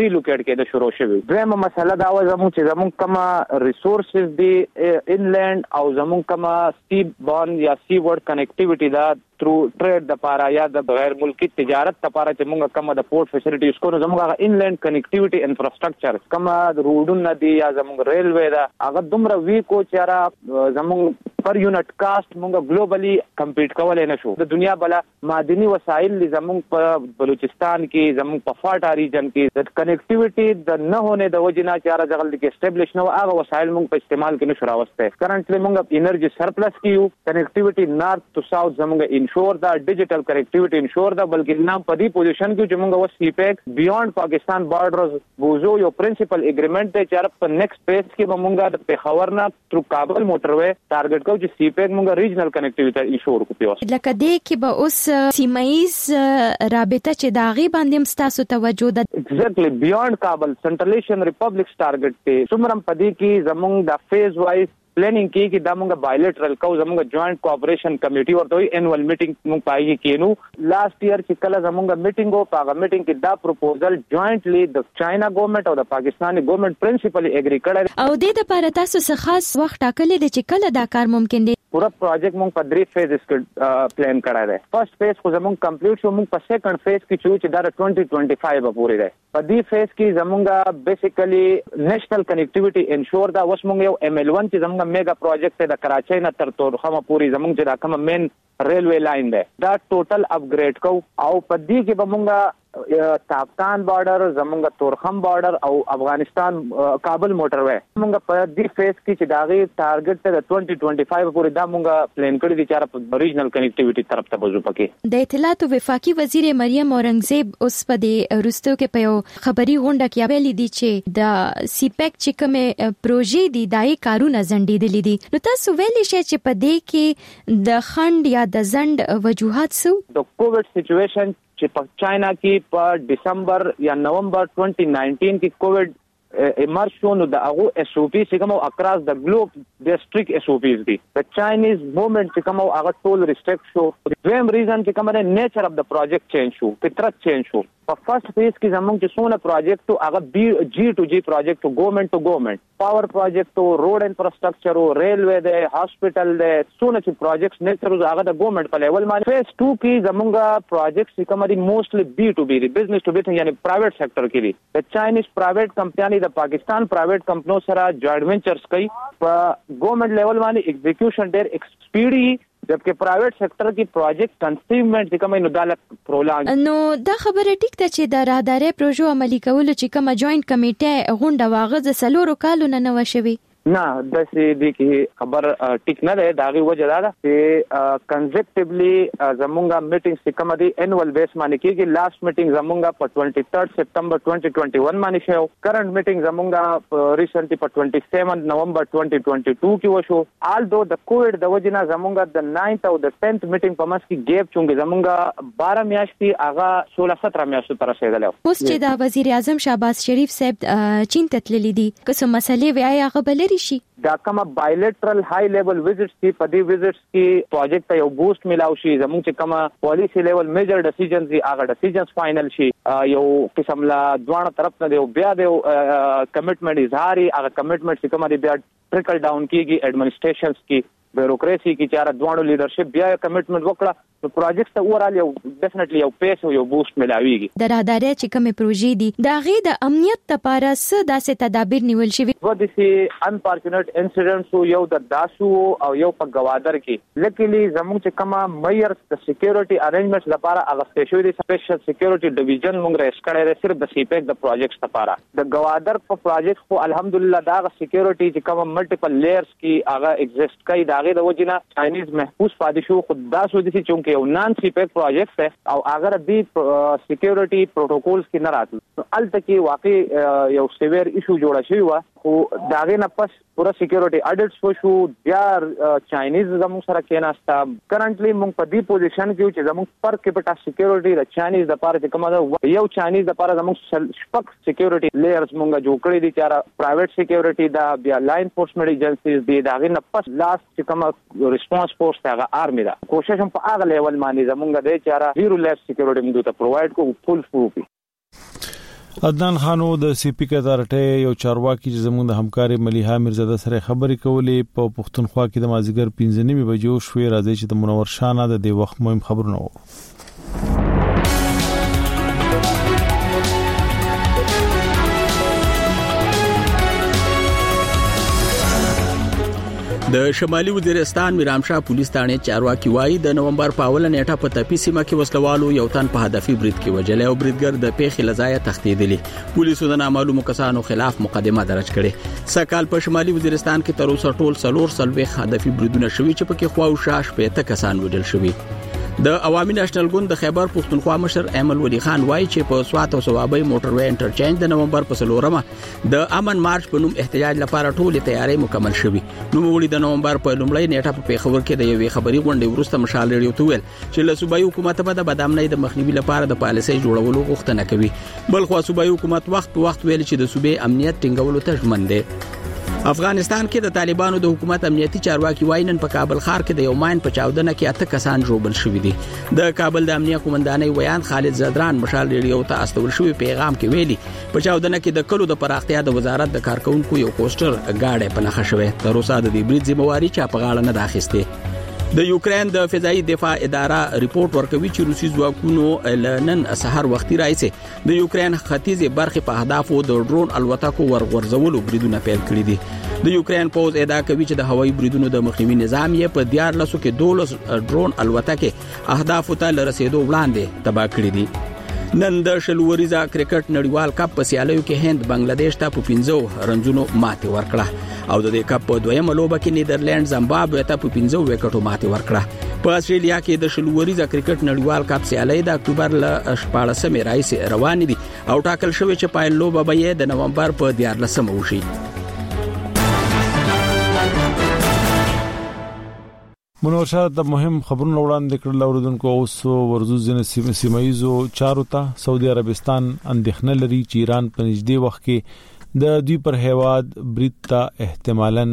ریلوکیټ کېد شروع شوی. دویمه مسله دا و زموږ چې زموږ کومه ریسورسز دی انلند او زموږ کومه سی بون یا سی ورډ کنیکټیویټي دا تھرو ټریډ د پاره یا د غیر ملکی تجارت لپاره چې موږ کومه د پورټ فیسیلیټیز کو نو زموږ انلند کنیکټیویټي انفراستراکچر کومه روډونه دی یا زموږ ریلوی دا هغه دومره ویکو چې را زموږ پر یونټ کاست موږ ګلوبلی کمپیټ کولای نشو. د دنیا بل معدني وسایل زموږ په بلوچستان کې زموږ په فاټا ریجن کې د کنیکټیویټي د نه هونه د وجنا چې را ځغل کې اسټابلیش نو هغه وسایل موږ په استعمال کې نشو راوسته. کرنټلی موږ انرژي سرپلس کیو کنیکټیویټي نارث ټو ساوث زموږ انشور دا ډیجیټل کنیکټیویټي انشور دا بلکې نه په دې پوزیشن کې چې موږ وس سی پیک بیونډ پاکستان بارډرز بوزو یو پرنسپل اګریمنت دی چې په نیکسټ فیز کې موږ د پیښور نه تر کابل موټروي ټارګټ کوو چې سی پیک موږ ریجنل کنیکټیویټي انشور کو پیوس. لکه دې کې به اوس سیمایز رابطه چې داغي باندې مستاسو توجه ده ایگزیکټلی بیونډ کابل سنټرل ایشین ریپبلیکس ټارګټ ته څومره پدې کې زموږ د فیز وایز پلانینګ کې دا موږ بایلیټرل کو زموږ جوائنٹ کوآپریشن کمیټي ورته وي انوال میټینګ موږ پایږي کینو. لاست ایئر چې کله زموږ میټینګ او پاغه میټینګ کې دا پروپوزل جوائنټلی د چاینا ګورنمنت او د پاکستاني ګورنمنت پرنسپلی اګری کړل او د لپاره تاسو څه خاص وخت ټاکلې چې کله دا کار ممکن دی. پورا پروجیکټ موږ په 3 فیزز کې پلان کړی دی. فرست فیز خو زموږ کمپلیټ شو موږ په سیکنډ فیز کې چې دا 2025 پورې دی. په دې فیز کې زموږ بیسیکلی نېشنل کنیکټیویټي انشور دا اوس موږ یو ML1 چې زموږ میگا پروجیکټ د کراچۍ نه تر تورخم پورې زموږ چې دا کوم مین ریلوی لاین دی دا ټوټل اپګریډ کو او په دې کې به موږ تاپتان بارډر زموږ تورخم بارډر او افغانستان کابل موټروي موږ په دې فیز کې چې داغي ټارګټ ته 2025 پورې دا موږ پلان کړی دي چې په ریجنل کنیکټیویټي طرف ته بزو پکې. د اطلاعات او وفاقي وزیر مریم اورنګزیب اوس په دې روستو کې په خبري غونډه کې ویلي دي چې د سی پیک چې کومه پروژې دي دای کارونه زندیدلې دي. نو تاسو ویلي شئ چې په دې کې د خند یا د زند وجوهات سو د کووډ سچويشن چې په چاینا کې په دسمبر یا نومبر 2019 کې کووډ امر شو نو د هغه اس او پی چې کوم اکراس د ګلوب د سټریک اس او پیز دي. د چاینیز موومنت چې کوم هغه ټول ریسټریکټ شو. دویم ریزن چې کوم د نیچر اف د پروجیکټ چینج شو فطرت چینج شو. په فرست فیز کې زموږ چې څونه پروجیکټ هغه جی ټو جی پروجیکټ ګورنمنت ټو ګورنمنت پاور پروجیکټ روډ انفراستراکچر ریلوی د هاسپټل د څونه چې پروجیکټس نیچر هغه د ګورنمنت په لیول باندې. فیز 2 کې زموږ پروجیکټس چې کوم دي موستلی بی ټو بی بزنس ټو بزنس یعنی پرایویټ سېکټر کې دي. د چاینیز پرایویټ کمپنی د پاکستان پرایویټ کمپنیو سره جوائنٹ وینچرز کوي په ګورنمنت لیول باندې ایگزیکیوشن ډیر ایکسپیډي جبکې پرایویټ سېکټر کې پروجیکټ کنسیومنت چې کومه نو دالت پرولانګ نو دا خبره ټیک ته چې د راهداري پروژو عملي کول چې کومه جوائنٹ کمیټه غونډه واغه د سلورو کالو نه وشوي نه د سې دې کې خبر ټیک نه ده. دا غي وجه دا ده چې کنزیکټیولی زمونږه میټینګ چې کوم دي انوال بیس باندې کېږي. لاست میټینګ زمونږه په 23 سپتمبر 2021 باندې شو. کرنٹ میټینګ زمونږه ریسنټلی په 27 نومبر 2022 کې وشو. آلدو د کووډ د وجه نه زمونږه د 9th او د 10th میټینګ په مس کې ګیپ چونګې زمونږه 12 میاشتې هغه 16-17 میاشتو تر رسیدل. اوس چې د وزیر اعظم شهباز شریف صاحب چین ته تللی دي کوم مسلې وایي هغه بلري شي دا کوم بایلیټرل های لیول وزټس کې په دې وزټس کې پروجیکټ ته یو بوست ملاوي شي. زموږ چې کوم پالیسی لیول میجر ډیسیژنز دي هغه ډیسیژنز فائنل شي. یو قسم لا دوه طرف نه دی بیا دی کمټمنټ اظهاري هغه کمټمنټ چې کوم دی بیا ټریکل ډاون کیږي ایڈمنسټریشنز کې بیوروکراسي کې چې دوه لیډرشپ بیا کمټمنټ وکړه نو پروجیکټ ته اورال یو ډیفینټلی یو پیس او یو بوست ملاويږي. د راهداري چې کومه پروژې دي دا غي د امنیت لپاره څه داسې تدابیر نیول شوی و د سي انفارچونټ انسیډنټس یو د داسو او یو په گوادر کې لکهلی زموږ چې کومه مېر د سکیورټي ارینجمنټس لپاره هغه شوی دی سپیشل سکیورټي ډیویژن موږ ریس کړی دی صرف د سی پیک د پروجیکټس لپاره. د گوادر په پروجیکټ خو الحمدلله دا سکیورټي چې کومه ملټیپل لیئرز کې هغه ایگزیسټ کوي دا غي د وجنه چاینیز محفوظ پاتې شو. خو دا سو دي چې یو نان سی پیک پروجیکټ ہے او اگر دی سکیورټي پروتوکولز کې نه راتل الته کې واقع یو سیویر ایشو جوړه شوی و. خو داغه نه پس پورا سکیورټي اډیټس وشو. بیا چاینیز زموږ سره کېناستا. کرنټلی موږ په دې پوزیشن کې چې زموږ پر کېپټا سکیورټي د چاینیز د پاره چې کومه یو چاینیز د پاره زموږ شپږ سکیورټي لیئرز موږ جوړ کړی دي چې پرایویټ سکیورټي دا بیا لاین انفورسمنت ایجنسیز دي داغه نه پس لاست چې کومه ریسپانس فورس هغه آرمي دا کوشش هم په هغه لیول باندې زمونږ د چاره زیرو لیف سکیورټي موږ ته پرووایډ کوو فول پروفي. عدنان خانو د سی پی کتارټه یو چارواکي چې زموږ د همکاري ملیحه میرزاده سره خبرې کولې په پښتونخوا کې د مازیګر 15 بجو شوې راځي چې د منور شانه د دې وخت مهم خبرونه وو. د شمالي وزیرستان میرامشاه پولیس ثانې چارواکي وایي د نومبر په اوله نیټه په تپی سیمه کې وسلوالو یو تن په هدفي برید کې وجلې او بریدګر د پیښې لزایه تښتیدلی. پولیسو د نامعلومو کسانو خلاف مقدمه درج کړې. سکهال په شمالي وزیرستان کې تر اوسه ټول 4 هدفي بریدونه شوي چې پکې خواو شاش په تک کسان وژل شوي. د عوامي نېشنل ګوند د خیبر پښتونخوا مشر ایمل ولی خان وایي چې په سوات او صوابۍ موټروي انټرچینج د نومبر په 4 د امن مارچ په نوم احتجاج لپاره ټولې تیاری مکمل شوي. نو وړي د نومبر په لومړۍ نیټه په پیښور کې د یوې خبري غونډې وروسته مشال ریډیو ته ویل چې له صوبایي حکومت به د بدامنۍ د مخنیوي لپاره د پالیسۍ جوړولو غوښتنه کوي. بلخو صوبایي حکومت وخت په وخت ویل چې د صوبې امنیت ټینګولو ته ژمن دی. افغانستان کې د طالبانو د حکومت امنیتي چارواکي وایي نن په کابل ښار کې د یو ماین په چاودنه کې 8 کسان ژوبل شوي دي. د کابل د امنیه قومندانۍ ویان خالد زدران مشال ریډیو ته استول شوی پیغام کې ویلي په چاودنه کې د کلو د پراختیا د وزارت د کارکونکو یو پوسټر گاډه په نخښه شوی. تر اوسه د دې برید ذمہواری چا په غاړه نه داخسته. د یوکرين د فضائي دفاع اداره ریپورت ورکوي چې روسي ځواکونو لنن سحر وختي راځي د یوکرين ختیځه برخه په اهدافو د ډرون الوتکو ورغورځولو بریدونه پیل کړی دي. د یوکرين پوز ادعا کوي چې د هوایي بریدونو د مخنیوي نظام یې په 14 کې 12 ډرون الوتکې اهدافو ته لرسېدو وړاندې تباه کړی دي. نن د شلوریزا کرکټ نړیوال کپ په سیالیو کې هند بنگلاديش ته په 15 رنزونو ماتې ورکړه او د دې کپ په دویمه لوبه کې نیدرلند زامبابوې ته په 15 وکټو ماتې ورکړه. په استرالیا کې د شلوریزا کرکټ نړیوال کپ سیالي د اکتوبر ل 14 راځي روان دي او ټاکل شوی چې پایل لوبه به د نومبر په 14 وشي. منور شاه د مهم خبرونو وړاندې کړل اوردونکو اوس ورزو ځنه سیمایزو چارو ته سعودي عربستان اندېښنه لري چې ایران په نږدې وخت کې د دوی پر هیواد برید ته احتمالاً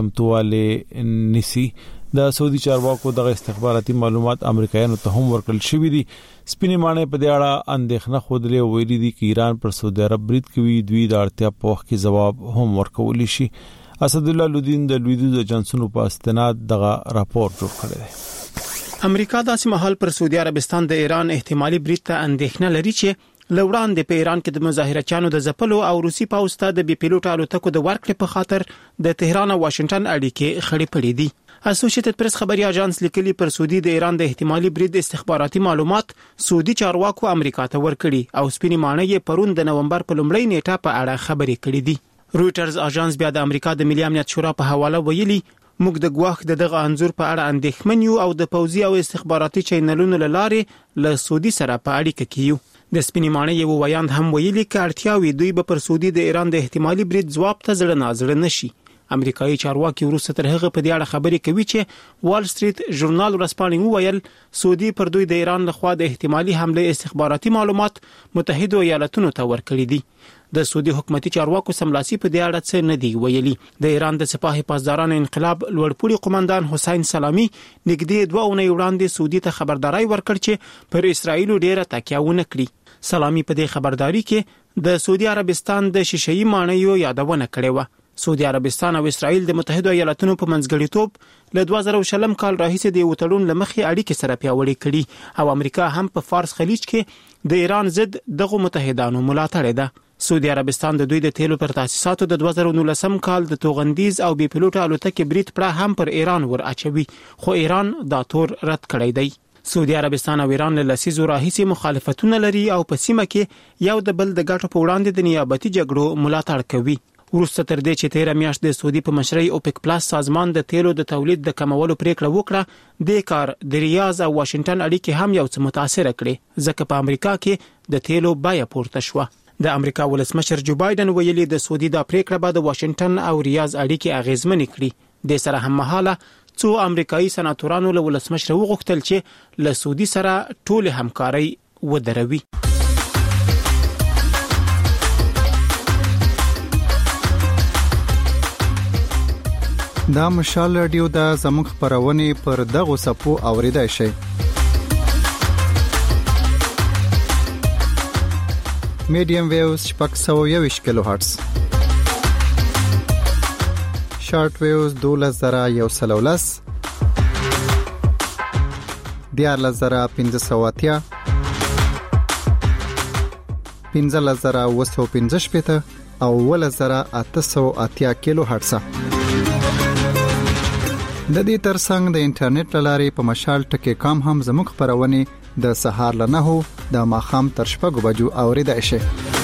چمتواله نسی. د سعودي چارواکو د استخباراتي معلومات امریکایانو ته هم ورکړل شوې دي. سپینې مانې په دې اړه اندېښنه خوده ویلي دي چې ایران پر سعودي عرب برید کوي دوی د اړتیا په وخت کې جواب هم ورکول شي. اسد الله لودین د لویدیز اجنسونو په استناد دغه راپور جوړ کړی دی. امریکا داسې مهال پر سعودي عربستان د ایران احتمالي برید ته اندېښنه لري چې لوړاندې په ایران کې د مظاهرچیانو د ځپلو او روسي پوځ ته د بي پیلوټ الوتکو د ورکړې په خاطر د تهران او واشنگټن اړیکې خړې پړې دي. اسوسییټډ پریس خبري اژانس لیکلي پر سعودي د ایران د احتمالي برید استخباراتي معلومات سعودي چارواکو امریکا ته ورکړي او سپینې مانې یې پرون د نومبر په لومړۍ نیټه په اړه خبرې کړې دي. رويټرز اژانس بیا د امریکا د ملي امنیت شورا په حواله ویلي موږ د ګواښ دغه انزور په اړه اندېښمن یو او د پوځي او استخباراتي چینلونو لاره له سعودي سره په اړیکه کې یو. د سپینې مانې یو ویاند هم ویلي چې اړتیاوي دوی به پر سعودي د ایران د احتمالي برید جواب ته زړه نازړه نشي. امریکایي چارواکي وروسته تر هغه په دې اړه خبرې کوي چې وال سټریټ ژورنال ورسپانې وویل سعودي پر دوی د ایران لخوا د احتمالي حمله استخباراتي معلومات متحده ایالاتونو ته ورکړي دي. د سعودي حکومتي چارواکو سملاسي په دې اړه څه نه دی ویلي. د ایران د سپاه حفاظداران انقلاب لوړپوړي قومندان حسین سلامي نږدې 2 اونۍ وړاندې سعودي ته خبرداري ورکړ چې پر اسرایل ډیره تکیه ونه کړي. سلامي په دې خبرداري کې د سعودي عربستان د شیشه‌ای مانیو یادونه کړې و. سعودي عربستان او اسرائیل د متحده ایالاتونو په منځګړیتوب له 2000 کال راهیسې د وټړون لمخې اړیکې سره پیاوړې کړي او امریکا هم په فارس خلیج کې د ایران ضد دغه متحدانو ملاتړ ده. سعودي عربستان د دوی د تیلو پر تاسیساتو د 2019 کال د توغندیز او بي پیلوټ الوتکې برید پړه هم پر ایران ور اچوي خو ایران دا تور رد کړی دی. سعودي عربستان او ایران له لسیزو راهیسې مخالفتونه لري او په سیمه کې یو د بل د ګټو په وړاندې د نیابتي جګړو ملاتړ کوي. وروسته تر دې چې 13 میاشتې د سعودي په مشرۍ اوپک پلاس سازمان د تیلو د تولید د کمولو پریکړه وکړه د کار د ریاض او واشنگټن اړیکې هم یو څه متاثر کړي ځکه په امریکا کې د تیلو بیه پورته شوه. د امریکا ولسمشر جو بایدن ویلي د سعودي د پریکړه به د واشنگټن او ریاض اړیکې اغیزمن کړي. د سره هم مهاله څو امریکایي سناتورانو له ولسمشر وغوښتل چې له سعودي سره ټول همکاري ودروي. دا مشال رادیو د زموږ خبرونه پر دغه صفو اوریدای شي. میډیم ویوز 621 کیلو هرتز، شارټ ویوز 12110، 14580، 15915 او 1880 کیلو هرتز. د دې ترڅنګ د انټرنیټ لارې په مشال ټکی کام هم زموږ خبرونه د سهار ل 9 د ماخام تر 6 بجو اوریدای شي.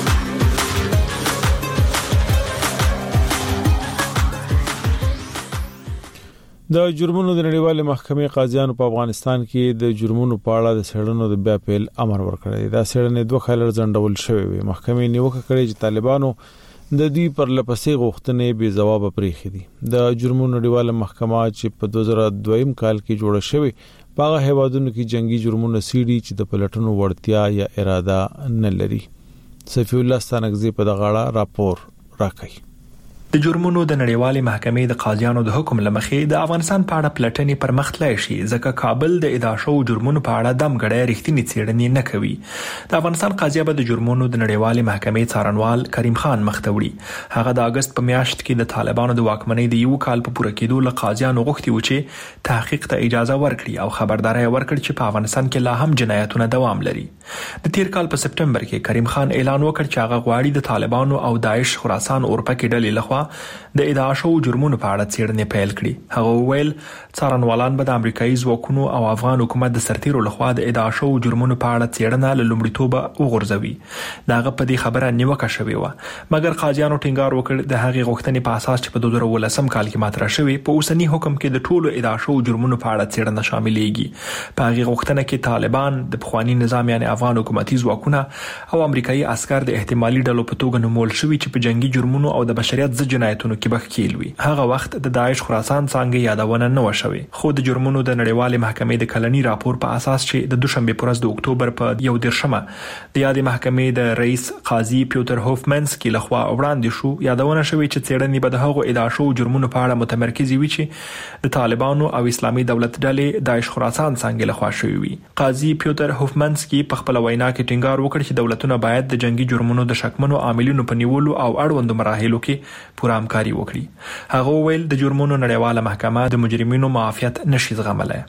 د جرمونو د نړیوالې محکمې قاضیانو په افغانستان کې د جرمونو په اړه د څېړنو د بیا پیل امر ورکړی. دا څېړنې 2 کال ځنډول شوې وي. محکمې نیوکه کړې چې طالبانو د دې پر لپسې غوښتنې بې جواب پرېښې دي. د جرمونو نړیواله محکمه چې په 2002 کال کې جوړه شوې په هغه هیوادونو کې جنگي جرمونه سیړي چې د پلټنو وړتیا یا اراده نه لري. صفی الله ستانګزی په دغه اړه راپور راکړي. د جرمونو د نړیوالې محکمې د قاضیانو د حکم لمخې د افغانستان په اړه پلټنې پر مخ تللی شي ځکه کابل د ادعا شوو جرمونو په اړه دمګړی رښتینې څېړنې نه کوي. د افغانستان قاضي به د جرمونو د نړیوالې محکمې څارنوال کریم خان مخ ته وړي. هغه د اگست په میاشت کې د طالبانو د واکمنۍ د یو کال په پوره کېدو له قاضیانو غوښتي و چې تحقیق ته اجازه ورکړي او خبرداري ورکړي چې په افغانستان کې لا هم جنایتونه دوام لري. د تیر کال په سپټمبر کې کریم خان اعلان وکړ چې هغه غواړي د طالبانو او داعش خراسان اورپکې ډلې لخوا د ادعا شوو جرمونو په اړه څېړنې پیل کړي. هغه وویل څارنوالان به د امریکایي ځواکونو او افغان حکومت د سرتیرو لخوا د ادعا شوو جرمونو په اړه څېړنه له لومړیتوبه وغورځوي. دغه په دې خبره نیوکه شوې و، مګر قاضیانو ټینګار وکړ د هغې غوښتنې په اساس چې په 2018 کال کې مطرح شوې په اوسنی حکم کې د ټولو ادعا شوو جرمونو په اړه څېړنه شاملېږي. په هغې غوښتنه کې طالبان د پخوانی نظام یعنی افغان حکومتي ځواکونه او امریکایي عسكر د احتمالي ډلو په توګه نومول شوي چې په جنگي جرمونو او د بشریت ضد جنایتونو کې بخښیل وي. هغه وخت د داعش خراسان څنګه یادونه نه و شوې، خو د جرمونو د نړیوالې محکمې د کلنی راپور په اساس چې د دوشنبه پر ورځ د اکتوبر په 11مه د یادې محکمې د رئیس قاضي پیوتر هوفمنسکي لخوا وړاندې شو، یادونه شوې چې څېړنې به د هغو ادعا شوو جرمونو په اړه متمرکز وي چې د طالبانو او اسلامي دولت ډلې داعش خراسان څنګه لخوا شوې وي. قاضي پیوتر هوفمنسکي په خپل وینا کې ټینګار وکړ چې دولتونه باید د جنگي جرمونو د شکمنو عاملینو په نیولو او اړوندو مراحلو کې پوره همکاري وکړي. هغه ویل د جرمونو نړیواله محکمه د مجرمینو معافیت نشي زغملای.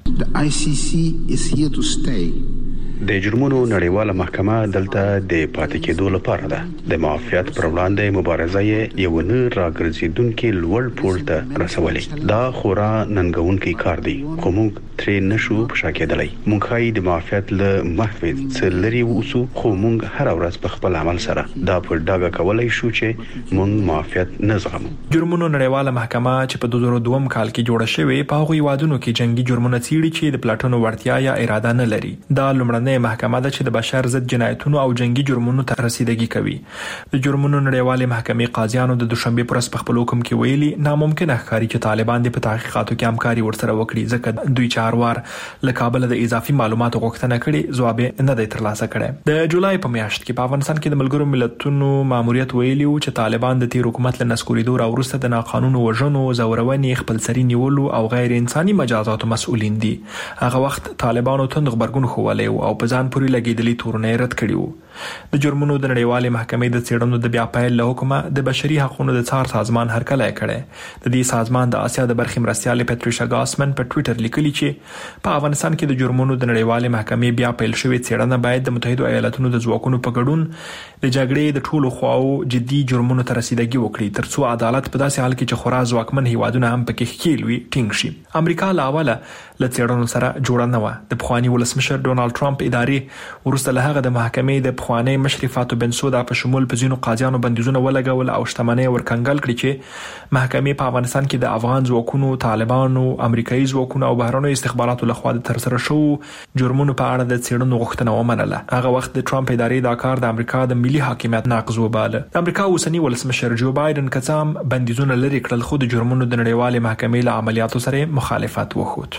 د جرمونو نړیواله محکمه دلته د پاتې کېدو لپاره ده. د معافیت پر وړاندې مبارزه یو نه راګرځیدونکي لوړ پوړ ته رسولې. دا خورا ننګونکي کار دی، خو موږ ترې نشو پښا کېدلی. موږ هاي د معافیت له محفظ لري ووسو، خو موږ هر ورځ په خپل عمل سره دا پر ډاګه کولای شو چې موږ معافیت نه زغمو. جرمونو نړیواله محکمه چې په 2002 کال کې جوړه شوې په هغه وادونو کې جنگي جرمونه څېړي چې د پلاټونو وړتیا یا اراده نه لري. دا لومړنۍ محکمه ده چې د بشر ضد جنایتونو او جنگي جرمونو ته رسیدګي کوي. د جرمونو نړیوالې محکمې قاضیانو د دوشنبه پر ورځ په خپل حکم کې ویلي ناممکن ښکاري چې طالبان د په تحقیقاتو کې همکاري ورسره وکړي ځکه دوی چاروار له کابل د اضافي معلوماتو غوښتنه کړې، ځواب نه دی ترلاسه کړی. د جولای په میاشت کې په افغانستان کې د ملګرو ملتونو ماموریت ویلي و چې طالبان د تیر حکومت له نسکوریدو راوروسته د ناقانونه وژنو، زورونې، خپلسري نیولو او غیر انساني مجازاتو مسؤلین دي. هغه وخت طالبانو تند خبرګون خوالي او په ځان پورې لګیدلي تورونه رد کړي وو. د جرمونو د نړیوالې محکمې د څېړنو د بیا پیل له حکمه د بشري حقوقو د څار سازمان هرکلی کړی. د دې سازمان د آسیا د برخې مرستیال پټریشا ګاسمن په ټوئیټر لیکلي چې په افغانستان کې د جرمونو د نړیوالې محکمې بیا پیل شوې څېړنه باید د متحده ایالاتونو د ځواکونو په ګډون د جګړې د ټولو خواو جدي جرمونو ته رسیدګي وکړي ترڅو عدالت په داسې حال کې چې خورا ځواکمن هیوادونه هم پکې ښکیل وي ټینګ شي. امریکا له اوله له څېړنو سره جوړه نه وه. د پخواني ولسمشر ډونالد ټرمپ ادارې وروسته له هغه د محکمې د پخواني مشر فاتو بنسودا په شمول په ځینو قاضیانو بندیزونه ولګول او شتمنۍ ورکنګل کړي چې محکمې په افغانستان کې د افغان ځواکونو، طالبانو، امریکایي ځواکونو او بهرنیو استخباراتو لخوا د ترسره شوو جرمونو په اړه د څېړنو غوښتنه ومنله. هغه وخت د ټرمپ ادارې دا کار د امریکا د ملي حاکمیت ناقض وباله. د امریکا اوسنی ولسمشر جو بایدن کڅام بندیزونه لري کړل خو د جرمونو د نړیوالې محکمې له عملیاتو سره مخالفت وښود.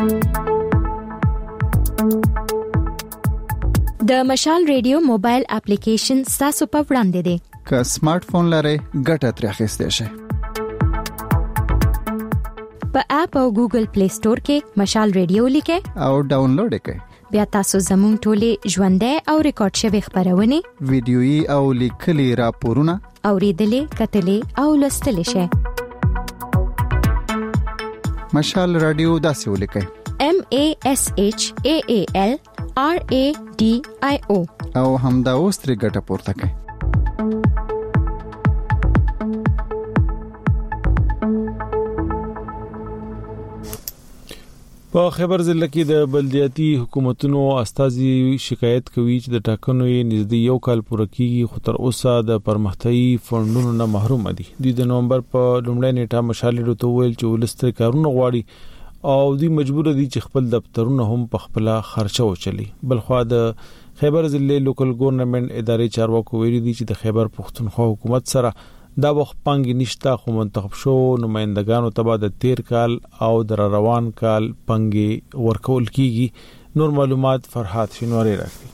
د مشال ریډیو موبایل اپلیکیشن تاسو په وړاندې دی. که سمارټ فون لرئ ګټه ترې اخیستئ شئ. په اپ او ګوګل پلی سٹور کې مشال ریډیو لیکئ او ډاونلوډ کړئ. بیا تاسو زموږ ټولې ژوندۍ او ریکارډ شوی خبرونه ویډیويي او لیکلي راپورونه اوریدلې کتلې او لوستلې شئ. مشال رادیو داسې ولیکئ MASHAALRADIO او همدا اوس ترې ګټه پورته کړئ. په خیبر ضلع کې د بلدیاتي حکومتونو استازي شکایت کوي چې د ټاکنو یې نږدې یو کال پوره کیږي خو تر اوسه د پرمختیايي فندونو نه محروم دي. دوی د نومبر په لومړۍ نیټه مشالې ته ویل چې ولستر کارونه غواړي او دوی مجبور دي چې خپل دفترونه هم په خپل خرچه وچلي. بلخوا د خیبر ضلع لوکل ګورنمنت ادارې چارواکو ویلي دي چې د خیبر پښتونخوا حکومت سره دا وخت پنګ نشتا خو منتخب شو نمائندگانو تبا د 13 کال او در روان کال پنګ ورکول کیږي. نور معلومات فرحات شینواری راکړي.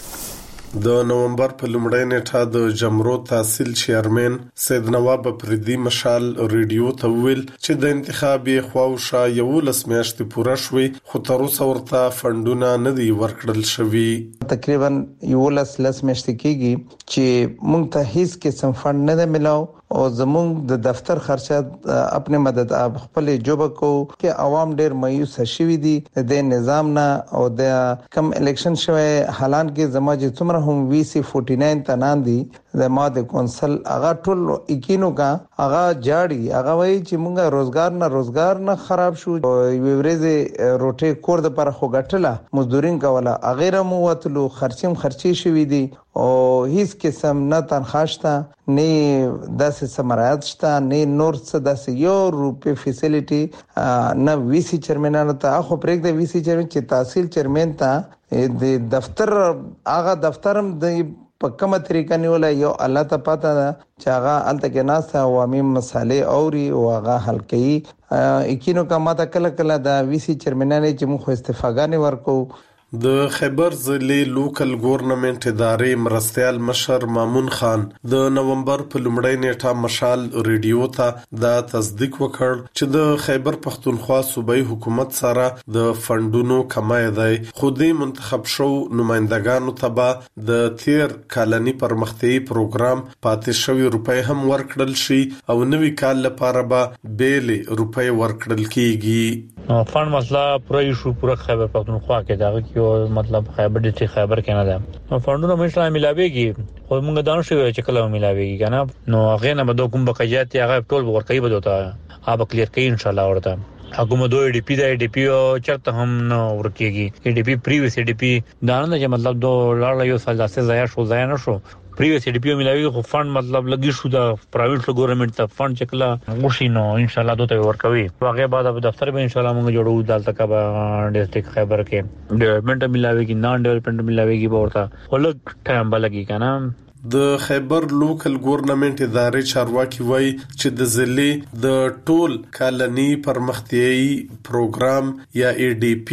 د نومبر په لومړۍ نیټه د جمرو تحصیل چیرمن سید نواب پردي مشال ریډیو ته ویل چې د انتخابي خواوشا یو لسمیاشتې پوره شوې خو تر اوسه ورته فندونه نه دی ورکړل شوی. تقریبا یو لسمیاشتې کېږي چې موږ ته هیڅ قسم فند نه ملاو او زموږ د دفتر خرچه خپل مدد خپل جوبه کو کې عوام ډیر مایوس شوي دي د نظام نه او د کم الیکشن شوی حالان کې زموږ څومره هم VC49 تنان دي د ما د کونسل هغه ټول یقینو کا هغه جاړي هغه وایي چې موږ روزګار نه خراب شو یو ورځ روټي کور د پر خو غټله مزدورین کوله اغه مو وتلو خرچي شوي دي او هیڅ قسم نه تنخواشته نه داسې سمرات شته نه نور څه داسې یو روپی فیسیلیټي نه VC چیرمنانو ته خو پرېګ د VC چیرمن چې تحصیل چیرمن ته د دفتر هغه دفترم د په کومه طریقه نیولای یو الله ته پاته چې هغه الته کې ناس عوامي مسالې اوري او هغه حل کوي. یقینو کا ماته کله د VC چیرمنانه چې مخ استفاګانې ورکو. د خیبر ضلع لوکل ګورنمنت ادارې مرستيال مشر مامون خان د نومبر په لومړۍ نیټه مشال ریډیو ته دا تصدیق وکړ چې د خیبر پښتونخوا صوبایي حکومت سره د فندونو کمای دی خو د منتخب شو نمائندگانو ته د 13 کالنی پرمختیايي پروګرام پاتې شوی روپۍ هم ورکړل شي او نوې کال لپاره به بیل روپۍ ورکړل کیږي. فند مسله پوره شو پوره خیبر پښتونخوا کې دا یو مطلب خیبر ډیسټریکټ خیبر کې نه ده فندونه مشره ملاويږي خو موږ دا نشو چې کله ملاويږي کنه نو هغه نه به کوم بقایات هغه ټول ورکوي به دوته هغه کلیر کوي ان شاء الله ورته حکومت دوی DP چرته هم نه ورکیږي DP پریویس DP دا نه چې مطلب دو لړ یو سال داسې ضایع نشو پریویس DP ملاوي خو فند مطلب لګي شو د پرایویټ ګورنمنت ته فند چکلا غوښي نو ان شاء الله دوی ورکوي هغه بعد په دفتر به ان شاء الله موږ جوړو دالته کا ډیسټریکټ خیبر کې ډیولپمنٹ ملاوي کې نان ډیولپمنٹ ملاوي کې ورته ولګ ټایم بلګي کنه. د خیبر لوکل ګورنمنت ادارې چارواکي وایي چې د ضلع د ټول کالنی پرمختیايي پروګرام یا ADP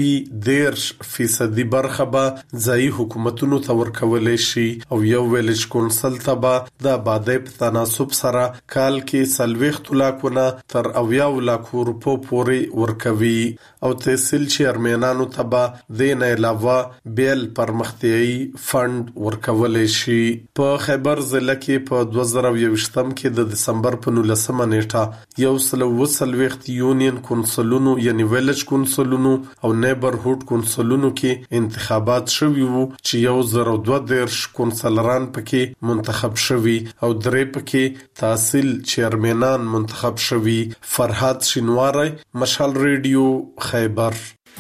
10% برخه به ځایي حکومتونو ته ورکول شي او یو ویلج کونسل ته به د آبادی په تناسب سره کال کې 40 لکونه تر 90 لک روپو پورې ورکوي او تحصیل چیرمنانو ته به د نه علاوه بیل پرمختیايي فند ورکول شي. په خیبر ضلع کې په 2020 کې د دسمبر په 19 نیټه یو سل وسلوخت یونین کونسلونو یعنی ویلج کونسلونو او نیبرهود کونسلونو کې انتخابات شوي وو چې 1022 کونسلران پکې منتخب شوي او 3 پکې تحصیل چیرمنان منتخب شوي. فرحات شینواری مشال ریډیو خیبر.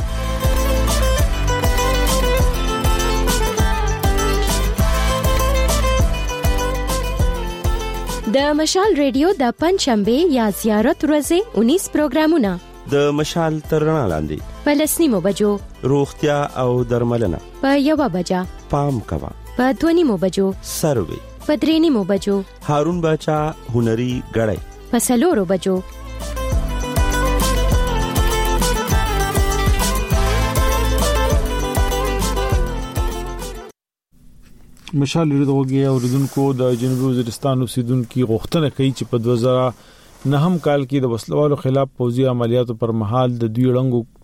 د مشال ریډیو د پنځشنبه یا زیارت ورځې 19 پروګرامونه د مشال ترنا لاندې په 9 بجو روغتیا او درملنه په 1 بجا پام کوا په 2 بجو سروي په 3 بجو هارون بچا هنري غړې په 4 بجو مشال ریډیوګي اوریدونکو د جنوبي وزیرستان اوسیدونکو غوښتنه کوي چې په 2009 کال کې د وسلوالو خلاف پوځي عملیاتو پر مهال د دوی رنګو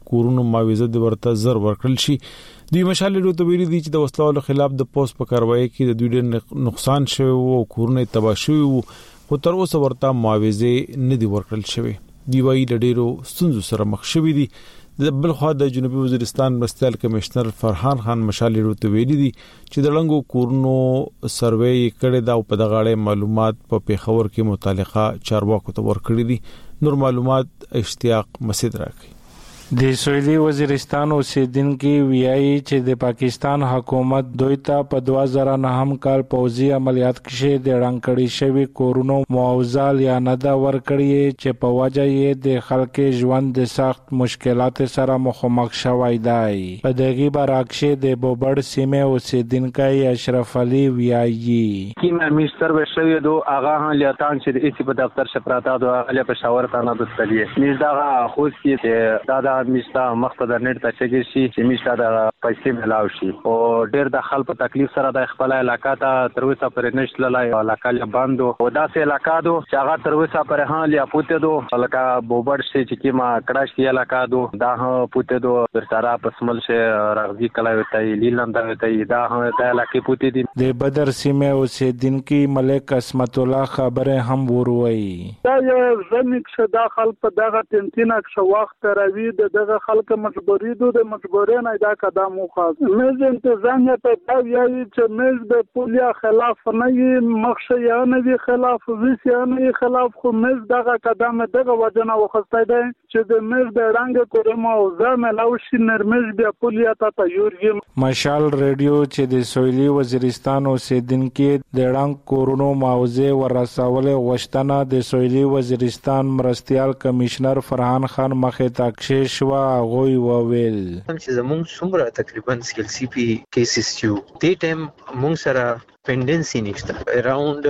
کورونو معاوضه د ورته زر ورکړل شي. دوی مشال لري ته ویلي دي چې د وسلوالو خلاف د پوس په کاروایی کې د دوی ډېر نقصان شوی او کورونه تباہ شوی وو، خو تر اوسه ورته معاوضه نه دی ورکړل شوی. دی وايي د ډېرو ستونزو سره مخ شوی دي. د بلخوا د جنوبي وزیرستان مرستیال کمشنر فرحان خان مشال لري ته ویلي دي چې د لنګو کورونو سروې کړي دا په دغه اړه معلومات په پیښور کې متعلقه چارواکو ته ورکړي دي. نور معلومات اشتیاق مسعود راکړي. د سویلي وزیرستان اوسیدونکو ویایي چې د پاکستان حکومت دوی ته په 2009 کال پوځي عملیات کې د رانکړی شوی کورونو معاوضه یا نه دا ورکړي چې په وجه یې د خلکو ژوند د سخت مشکلات سره مخامخ شوی دی. په دغه برعکس د بوبړ سیمه اوسیدونکو اشرف علي ویایي کیمه مستر وشوی دو اغه لیاتان چې د ایسی په دفتر شپراتا دو اغه په شاور ته نه دستلیه نږ دا خو چې دا میستا مخته د نت ته چګی شي چې میستا د پیسې ملاو شي او ډېر د خلکو تکلیف سره د خپل علاقې ته تر اوسه پر نشټ لای علاقې بندو او داسې علاقې دو چې هغه تر اوسه پر هان لیا پوتې دو علاقې بوبړ شي چې کیما کډاش کی علاقې دو دا پوتې دو پر سارا پسمل شي راغزي کلا وته لیلند وته دا د علاقې پوتې دي. د بدر سیمه اوسیدونکو ملک اسمت الله خبره هم وروي دا یو زميک شدا خلک په دغه تنتینه کې وخت راوي دغه خلک مجبوری دو د مجبورۍ نه دا قدم وخاص مز انتظام ته دا یی چې مز د پولیا خلاف نه مخشه یا نه وی خلاف ویس یا نه خلاف خو مز دغه قدم دغه وجنه وخصای دی چې د مز د رنګ کورما او زمه لوشي نرمز بیا پولیا ته یورګي. مشال ریډیو چې د سویلي وزیرستان اوسیدونکو د رنګ کورونو معاوضه ورسول غوښتنه د سویلي وزیرستان مرستیال کمشنر فرحان خان مخه تاکشش غوي وویل چې زموږ څومره تقریبا سکل سی پی کیسز چې د ټیم موږ سره pendency نشته around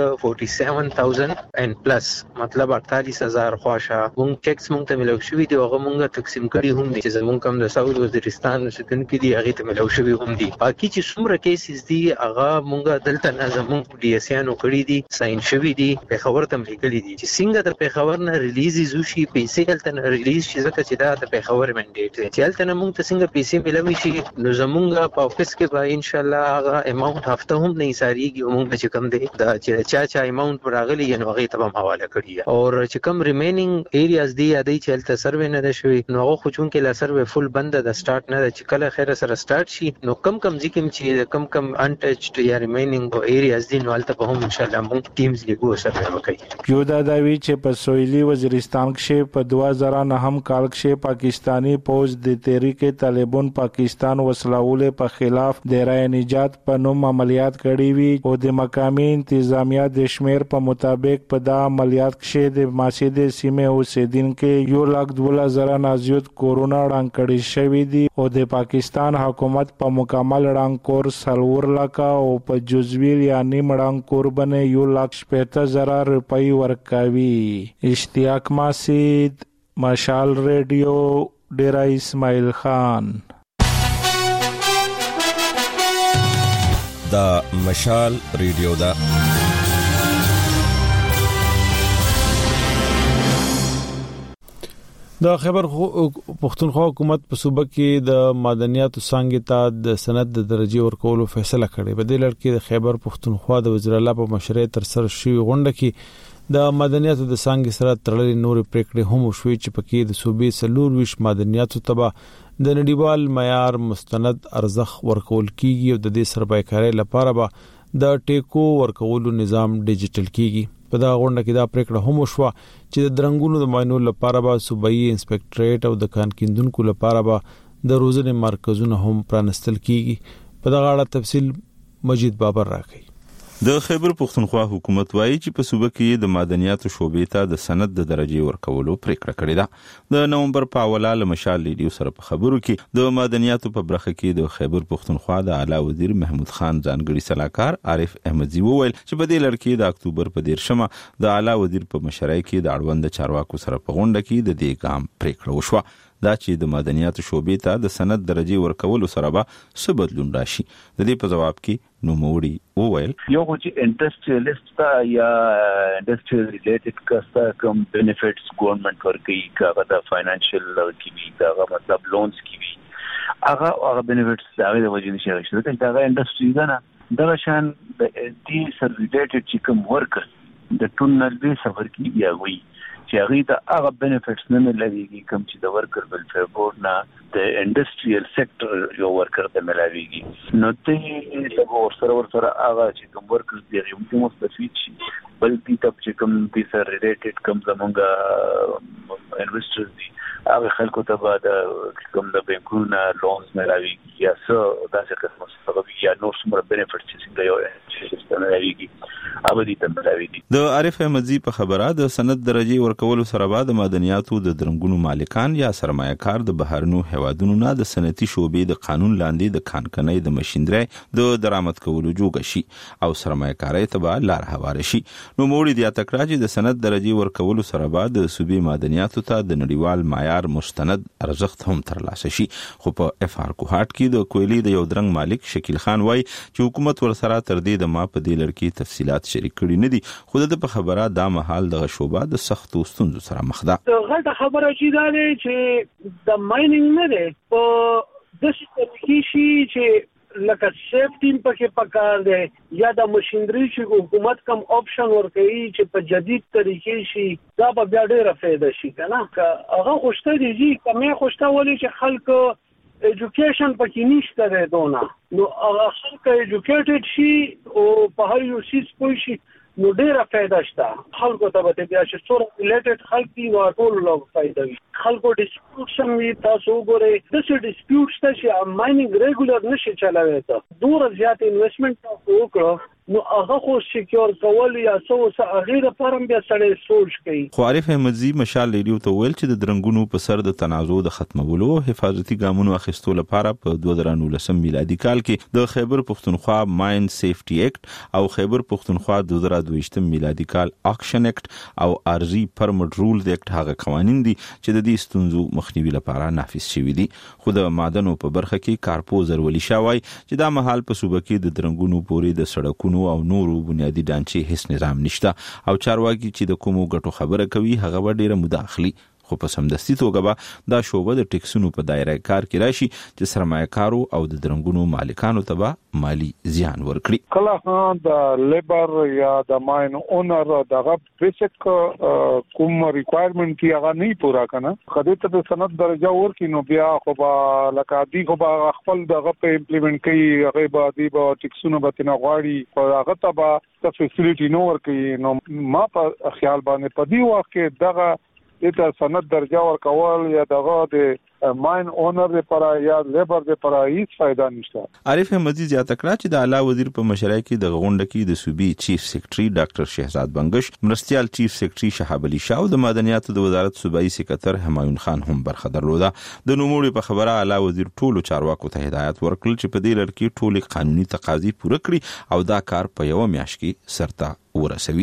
47,000 and plus مطلب 48,000 خواشه مونږ چیکس مونږ ته ملو شوی دی هغه مونږه تقسیم کړي هم دي چې زمونږ کوم د ساوث وزیرستان اوسیدونکو دي هغه ته ملو شوی هم دي. باقي چې څومره کیسز دي هغه مونږه دلته نه زمونږ ډي اس انو کړی دي ساين شوی دي په خبر ته لیکلي دي چې څنګه د په خبر نه ریلیز زوشي پیسې دلته نه ریلیز شي ځکه چې دا د په خبر منډیټ دی چې دلته مونږ ته څنګه پیسې ملوي شي نو زمونږ په افیس کې به ان شاء الله هغه اماونت هفته هم نه ساري موږ چې کوم دی دا چې چا اماونت راغلی یو هغه ته هم حواله کړی او چې کوم ریمینینګ ایریاز دی یا دی چې تل سروې نه شوی نو هغه خو چون کې لا سروې فل بند د سٹارټ نه چې کله خیر سره سٹارټ شي نو کم ځکه چې کم انټچډ یا ریمینینګ ایریاز دی نو البته به هم ان شاء الله موږ ټیمز لګو سره وکړي. یو دا وی چې په سویلي وزیرستان کې په 2009 کال کې پاکستانی فوج د تحریک طالبان پاکستان وسلواله په خلاف د رای نجات په نوم عملیات کړي وی او د مقامی انتظامیه د شمیر په مطابق په دا عملیات کې د ماسید سیمه اوسیدونکو 1,12,000 نازیت کورونا رنګ کړي شوی دي او د پاکستان حکومت په مکمل رنګ کور سلور لکه او په جزوی یا نیم رنګ کور باندې 1,50,000 روپۍ ورکوي. اشتیاق مسعود مشال ریډیو ډیرا اسماعیل خان. دا مشال ریډیو دا د خیبر پښتونخوا حکومت په صوبه کې د معدنیاتو څنګه ته د سند د درجه ورکولو فیصله کړې. په دې لړ کې د خیبر پښتونخوا د وزیر اعلی په مشرۍ تر سره شوی غونډه کې د معدنیاتو د څنګه سره تړلې نور پریکړې هم شوې چې پکې د صوبې سلور ویش معدنیاتو تبع د نړیوال معیار مستند ارزښت ورکول کیږي او د دې سرمایه‌کارۍ لپاره به د ټیکو ورکولو نظام ډیجیټل کیږي. په دا غونډه کې دا پریکړه هم وشوه چې د درنګونو د معاینو لپاره به صوبایي انسپکټریټ او د کان کیندونکو لپاره به د روزنې مرکزونه هم پرانستل کیږي. په دا اړه تفصیل مجید بابر راکړي. د خیبر پښتونخوا حکومت وایي چې په صوبه کې د معدنیاتو شعبې ته د سند د درجه ورکولو پریکړه کړې ده. د نومبر په اوله له مشال ریډیو سره په خبرو کې د معدنیاتو په برخه کې د خیبر پښتونخوا د اعلی وزیر محمود خان ځانګړي صلاحکار عارف احمدزي وویل چې په دې لړ کې د اکتوبر په 13مه د اعلی وزیر په مشرۍ کې د اړوند چارواکو سره په غونډه کې د دې ګام پریکړه وشوه دا چې د معدنیاتو شعبې ته د سند درجه ورکولو سره به څه بدلون راشي. د دې په جواب کې نو موري وویل یو چې انډستریالیست تا یا انډستریال ریلیټډ کستا کوم بینیفټس ګورنمنت ورکوي کاغه د فاینانشل کیوي دا مطلب لونز کیوي هغه بینیفټس دا د وجې نشي راځي دا انډستری دا نه دا شان د دې سر ریلیټډ چې کوم ورکر د ټونل به سفر کیږي هغه چې هغه ته هغه بینیفټس نه ملويږي کوم چې د ورکر ویلفیر بورډ نه د انډستریال سېکټر یو ورکر ته ملويږي نو ته د ورسره هغه چې کوم ورکر دی یو مستفید شي بل دې ته چې کوم دې سره ریلیټډ کوم زمونږ انویسټرز دي هغه خلکو ته بعد کوم د بانکونو لونز ملويږي یا څه داسې قسم څه یا نور څومره بینیفټس چې څنګه یو سیستم ملويږي هغه دې ته ملويږي. د عارف احمدزي په خبره د سند درجه ورکولو سره بعد مدنیاتو د درنګونو مالکان یا سرمایه‌کار د بهرنو هوادونو نه د صنعتي شوبې د قانون لاندې د کانکنۍ د ماشينري د درآمد کولو جوګ شي او سرمایه‌کاري ته به لار هوار شي. نو موړي د اتکراج د سند درجه ورکولو سره بعد د صوبې مدنیاتو ته د نړیوال معیار مستند ارزښت هم ترلاسه شي. خو په اف ار کوهات کې د کویلي د یو درنګ مالک شکیل خان وای چې حکومت ورسره تر دې د ما په دې لړ کې تفصيلات شریک کړي نه دي خو د په خبره دا محل د شوبه د سختو ستونزو سره مخ ده. غلطه خبره چې دا دی چې د مایننګ نه دی په داسې طریقې شي چې لکه سیفټی پکې پکار دی یا د ماشينري چې حکومت کم آپشن ورکوي چې په جدید طریقې شي دا به بیا ډېره فایده شي کنه هغه خوشته دي کمه خوشته ولې چې خلک ایجوکیشن پکې نشته دی دونه نو هغه خلک ایجوکیټډ شي او په هر یو سیس پوه شي نو ډیره فایده شته خلکو ته به بیا چې څور ریلیټډ خلک دي نو ټول لوګ فایده وي خلکو ډیسپیوټ وي تاسو وګورئ دغه ډیسپیوټ چې مایننګ ریګولر نشي چلوي ته ډیر زیات انویسټمنټ تاسو وکړو نو هغه خو سکیور کول یا څه غیر پرم بیا سړی سوچ کوي. خو عارف احمدزي مشال لیډیو ته ویل چې د درنګونو په سر د تنازع د ختمولو حفاظتي ګامونو اخیستو لپاره په 2019 میلادي کال کې د خیبر پښتونخوا ماین سیفټي اکټ او خیبر پښتونخوا 2022 میلادي کال اکشن اکټ او ارزي پرمټ رول اکټ هغه قوانين دي چې د دې ستونزو مخنیوي لپاره نافذ شوي دي. خو د معدنو په برخه کې کارپوزر ولی شاوای چې دا مهال په صوبه کې د درنګونو پورې د سړکونو او نورو بنیادی ډانچې هیڅ نظام نشته او چارواکي چې د کومو ګټو خبره کوي هغه به ډیره مداخلي خو په سمدستي توګه به دا شوبه د ټیکسونو په دایره کار کې راشي چې سرمایه‌کارو او د درنګونو مالکانو ته به مالی زیان ورکړي. کله د لیبر یا د ماین اونر دغه بیسیک کوم ریکوایرمنت کی هغه نه پورا کنه خدای ته د سند درجه ورکې نو بیا خو به لکه دی خو به خپل دغه په امپلیمنٹ کوي هغه به دی به ټیکسونو به تنه غواړي او هغه ته به فیسیلیټي نو ورکې نو ما په خیال باندې په دی وخت کې دغه ایته سند درجه ورکول یا دغه د ماین اونر لپاره یا لیبر لپاره هیڅ فائدہ نشته. عارف احمدزي زیاته کړه چې د اعلی وزیر په مشرۍ کې د غونډه کې د صوبې چیف سیکریټري ډاکټر شهزاد بنگش مرستيال چیف سیکریټري شهاب علي شاه او د مدنیاتو د وزارت صوبایي سکرټر همایون خان هم برخه درلوده. د نوموړي په خبره اعلی وزیر ټولو چارواکو ته هدایت ورکړل چې په دې لړ کې ټول قانوني تقاضي پوره کړي او دا کار په یو میاشت کې سرته ورسوي.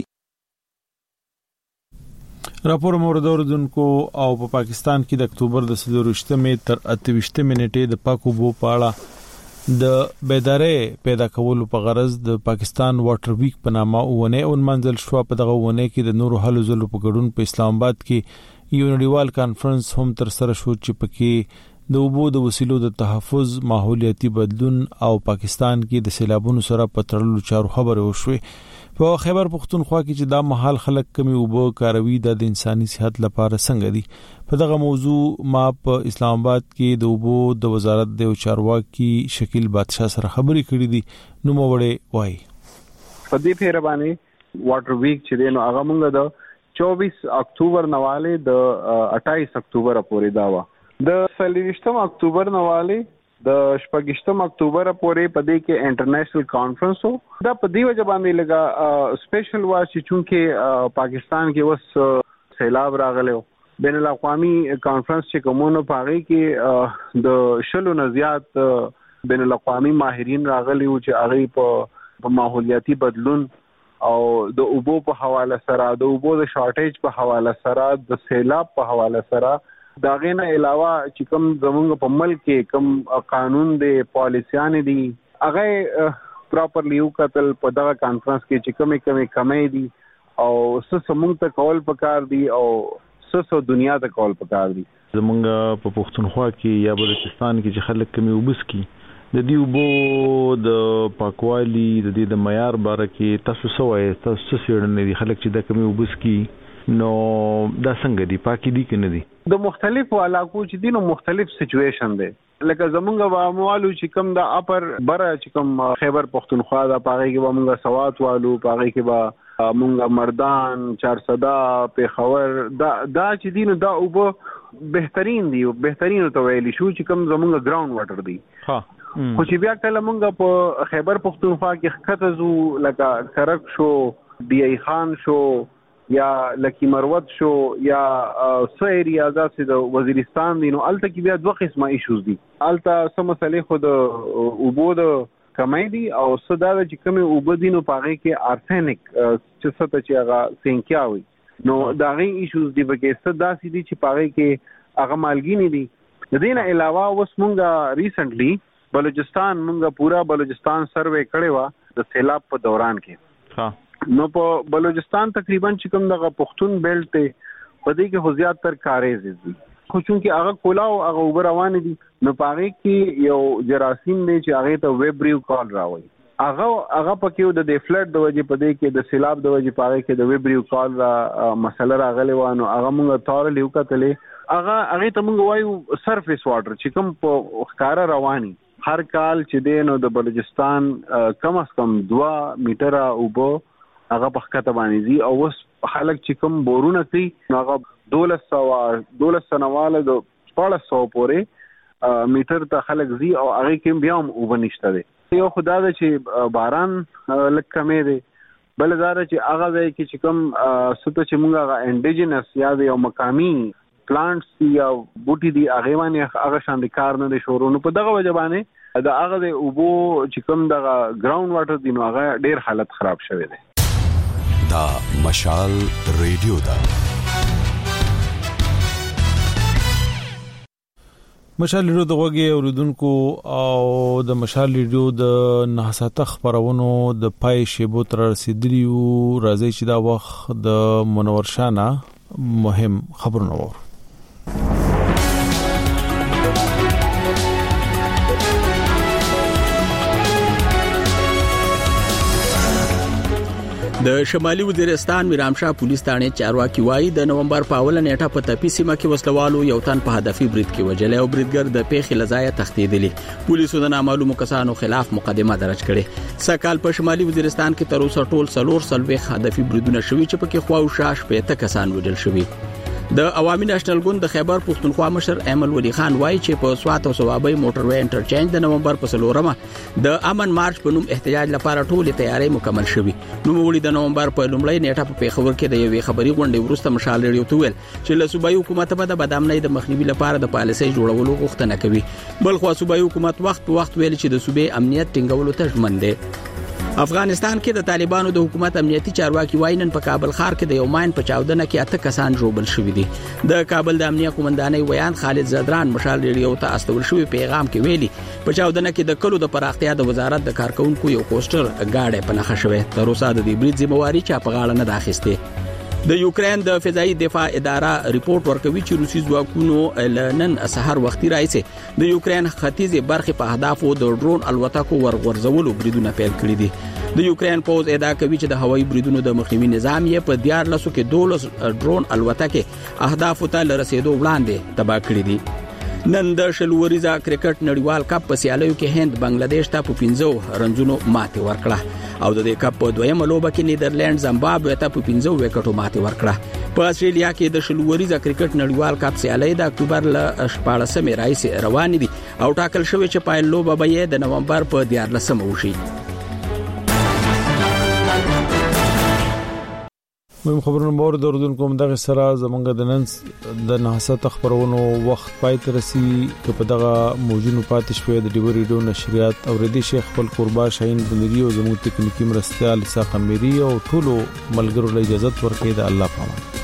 راپور مورد اوردونکو او په پاکستان کې د اکتوبر د 28 تر 28 منټې د پاکو بو پاړه د بیدارۍ پیدا کولو په غرض د پاکستان واټر ویک په نامه ونه اون منځل شو. په دغه ونه کې د نورو حل زلو په ګډون په اسلام آباد کې یو نړیوال کانفرنس هم تر سره شو چې پکې د اوبو د وسیلو د تحفظ، ماحولیاتي بدلون او پاکستان کې د سیلابونو سره په تړلو چارو خبرې وشوې. په خیبر پښتونخوا کې چې دا محل خلک کمی اوبو کاروي د انساني صحت لپاره څنګه دي. په دغه موضوع ما په اسلام آباد کې د اوبو د وزارت د چارواکي شکیل بادشاه سره خبرې کړې دي. نو موړې وای په دې پیر باندې واټر ویک چې دینو هغه مونږ د 24 اکتوبر نواله د 28 اکتوبر پورې دا و د 23 اکتوبر نواله د 28 اکتوبر پورې په دې کې انټرنیشنل کانفرنس وو. دا په دې وجه باندې لګا سپیشل وا چې چونکه پاکستان کې وس سیلاب راغلو بین الاقوامي کانفرنس چې کومونو پاغي کې د شلو نزيات بین الاقوامي ماهرین راغلي او چې هغه په ماحولیاتي بدلون او د اوبو په حواله سره د اوبو د شارټیج په حواله سره د سیلاب په حواله سره دا غینه علاوه چې کوم زمونږ په ملک کې کوم قانون دی پالیسیان دي هغه پراپرلی یو قتل په دغه کانفرنس کې چې کمې دي او سمونږ ته کول پکار دي او دنیا ته کول پکار دي. زمونږ په پښتونخوا کې یا بلوچستان کې چې خلک کمی وبس کی د دې وبو د پاکوالي د دې د معیار باره کې تاسو سوای تاسو څه دي خلک چې د کمی وبس کی نو دا څنګه دي پاکي دي کنه دي د مختلفو علاقو چې دي نو مختلف سچويشن دی لکه زمونږ واموالو چې کوم د اپر بره چې کوم خیبر پښتونخوا دا پاغي کې ومونږ سوات والو پاغي کې با مونږ مردان چارسدا پیښور دا چې دي نو دا او بهترین دي بهترین ته ویلی شو چې کوم زمونږ ګراوند واټر دي ها خو چې بیا کله مونږ په خیبر پښتونخوا کې خطزو لکه کرک شو بی ای خان شو یا لکی مروت شو یا څه ایریا داسې د وزیرستان دي نو الته کې بیا دوه قسمه ایشوز دي الته سم مسلې خود اوبو د کمای دي او صدا د چې کومه اوبو دي نو پاره کې ارسنیک چې څه ته چې هغه سینکیاوي نو دا غي ایشوز دي بګې صدا سي دي چې پاره کې هغه مالګینی دي د دې نه علاوه اوس مونږه ریسنټلی بلوچستان مونږه پورا بلوچستان سروے کړی و د سیلاب په دوران کې ها نو په بلوچستان تقریبا چې کوم دغه پښتون بیلټ ته پدې کې خو زیات تر کاریز دي خو چونکی هغه کولاو هغه اوبر روان دي نو پاره کې یو جراثیم دی چې هغه ته ویبریو کال راوي هغه پکې د فلډ د وجې پدې کې د سیلاب د وجې پاره کې د ویبریو کال را مسله راغلی و نو هغه مونږ تور لیو کتلې هغه ته مونږ وایو سرفیس واټر چې کوم په ښکارا رواني هر کال چې دی نو د بلوچستان کم از کم 2 میټره اوبو هغه په خطه باندې دي او اوس خلک چې کوم بورونه کوي هغه 1200 سنواله د 1400 پورې میټر ته خلک زی او هغه کې بیا هم وبنشته دي یو خدای دا چې باران لک کمې دي بل دا چې هغه ځای کې چې کوم ستو چې موږ هغه انډیجنس یا یو مقامی پلانټس یا بوټي دي هغه باندې هغه شان کار نه دي شورونو په دغه وجه باندې دا هغه د اوبو چې کوم د ګراوند واټر دي نو هغه ډیر حالت خراب شوی دی. دا مشال ریډیو دا مشال ریډیو د وګي اوردونکو او د مشال ریډیو د نهساته خبرونو د پای شیبو تر رسیدلیو راځي چې دا وخت د منور شانه مهم خبرونه وو. د شمالي وزیرستان میرامشاه پولیس ثانې چارواکي وایي د نومبر په اوله نیټه په تپی سیمه کې وسلوالو یو تن په هدفي برید کې وجلې او بریدګر د پیښې لزایه تښتیدلی. پولیسو د نامعلومو کسانو خلاف مقدمه درج کړې. سکهال په شمالي وزیرستان کې تر اوسه ټول 4 هدفي بریدونه شوي چې پکې خواوشاش 50 کسان وژل شوي. د عوامي نېشنل ګوند د خیبر پښتونخوا مشر ایمل ولی خان وایي چې په سوات او صوابۍ موټروي انټرچینج د نومبر په 4مه د امن مارچ په نوم احتجاج لپاره ټولې تیاری مکمل شوي. نوموړي د نومبر په لومړۍ نیټه په پیښور کې د یوې خبري غونډې وروسته مشال ریډیو ته ویل چې له صوبایي حکومت به د بدامنۍ د مخنیوي لپاره د پالیسۍ جوړولو غوښتنه کوي. بل خو صوبایي حکومت وخت په وخت ویل چې د صوبې امنیت ټینګولو ته ژمن دی. افغانستان کې د طالبانو د حکومت امنیتي چارواکي وایي نن په کابل ښار کې د یو ماین په چاودنه کې 8 کسان ژوبل شوي دي. د کابل د امنیه قومندانۍ ویان خالد زدران مشال ریډیو ته استول شوی پیغام کې ویلي په چاودنه کې د کلو د پراختیا د وزارت د کارکونکو یو پوسټر گاډه په نخښه شوی. تر اوسه د دې برید ذمہواری چا په غاړه نه داخسته. د یوکرين د فضائي دفاع اداره ریپورت ورکوي چې روسي ځواکونو نن سحر وختي راځي د یوکرين ختیځي برخې په اهدافو د ډرون الوتکو ورغورځولو بریدونه پیل کړي دي. د یوکرين پوز ادعا کوي چې د هوایي بریدونو د مخنیوي نظام یې په 14 کې 12 ډرون الوتکې اهدافو ته لرسېدو وړاندې تباه کړي دي. نن د شلوریزا کرکټ نړیوال کپ په سیالیو کې هند بنگلاديش ته په 15 رنزونو ماتې ورکړه او د دې کپ په دویمه لوبه کې نیدرلند زمبابوې ته په 15 وکټو ماتې ورکړه. په استرالیا کې د شلوریزا کرکټ نړیوال کپ سیالي د اکتوبر ل 14مې راځي روان دي او ټاکل شوی چې پایل لوبه به د نومبر په 14مه وشي. مهم خبرونه مور د اردوونکو دغه سره زمونږ د نن د نهساته خبرونو وخت پای ته رسي چې په دغه موجونو پاتې شوې د ډیو ریډیو نشریات او ردی شیخ خپل قربا شاهین بندری او زموږ تکنیکی مرستيال ساقه مری او ټولو ملګرو له اجازه ورکړي د الله پامان.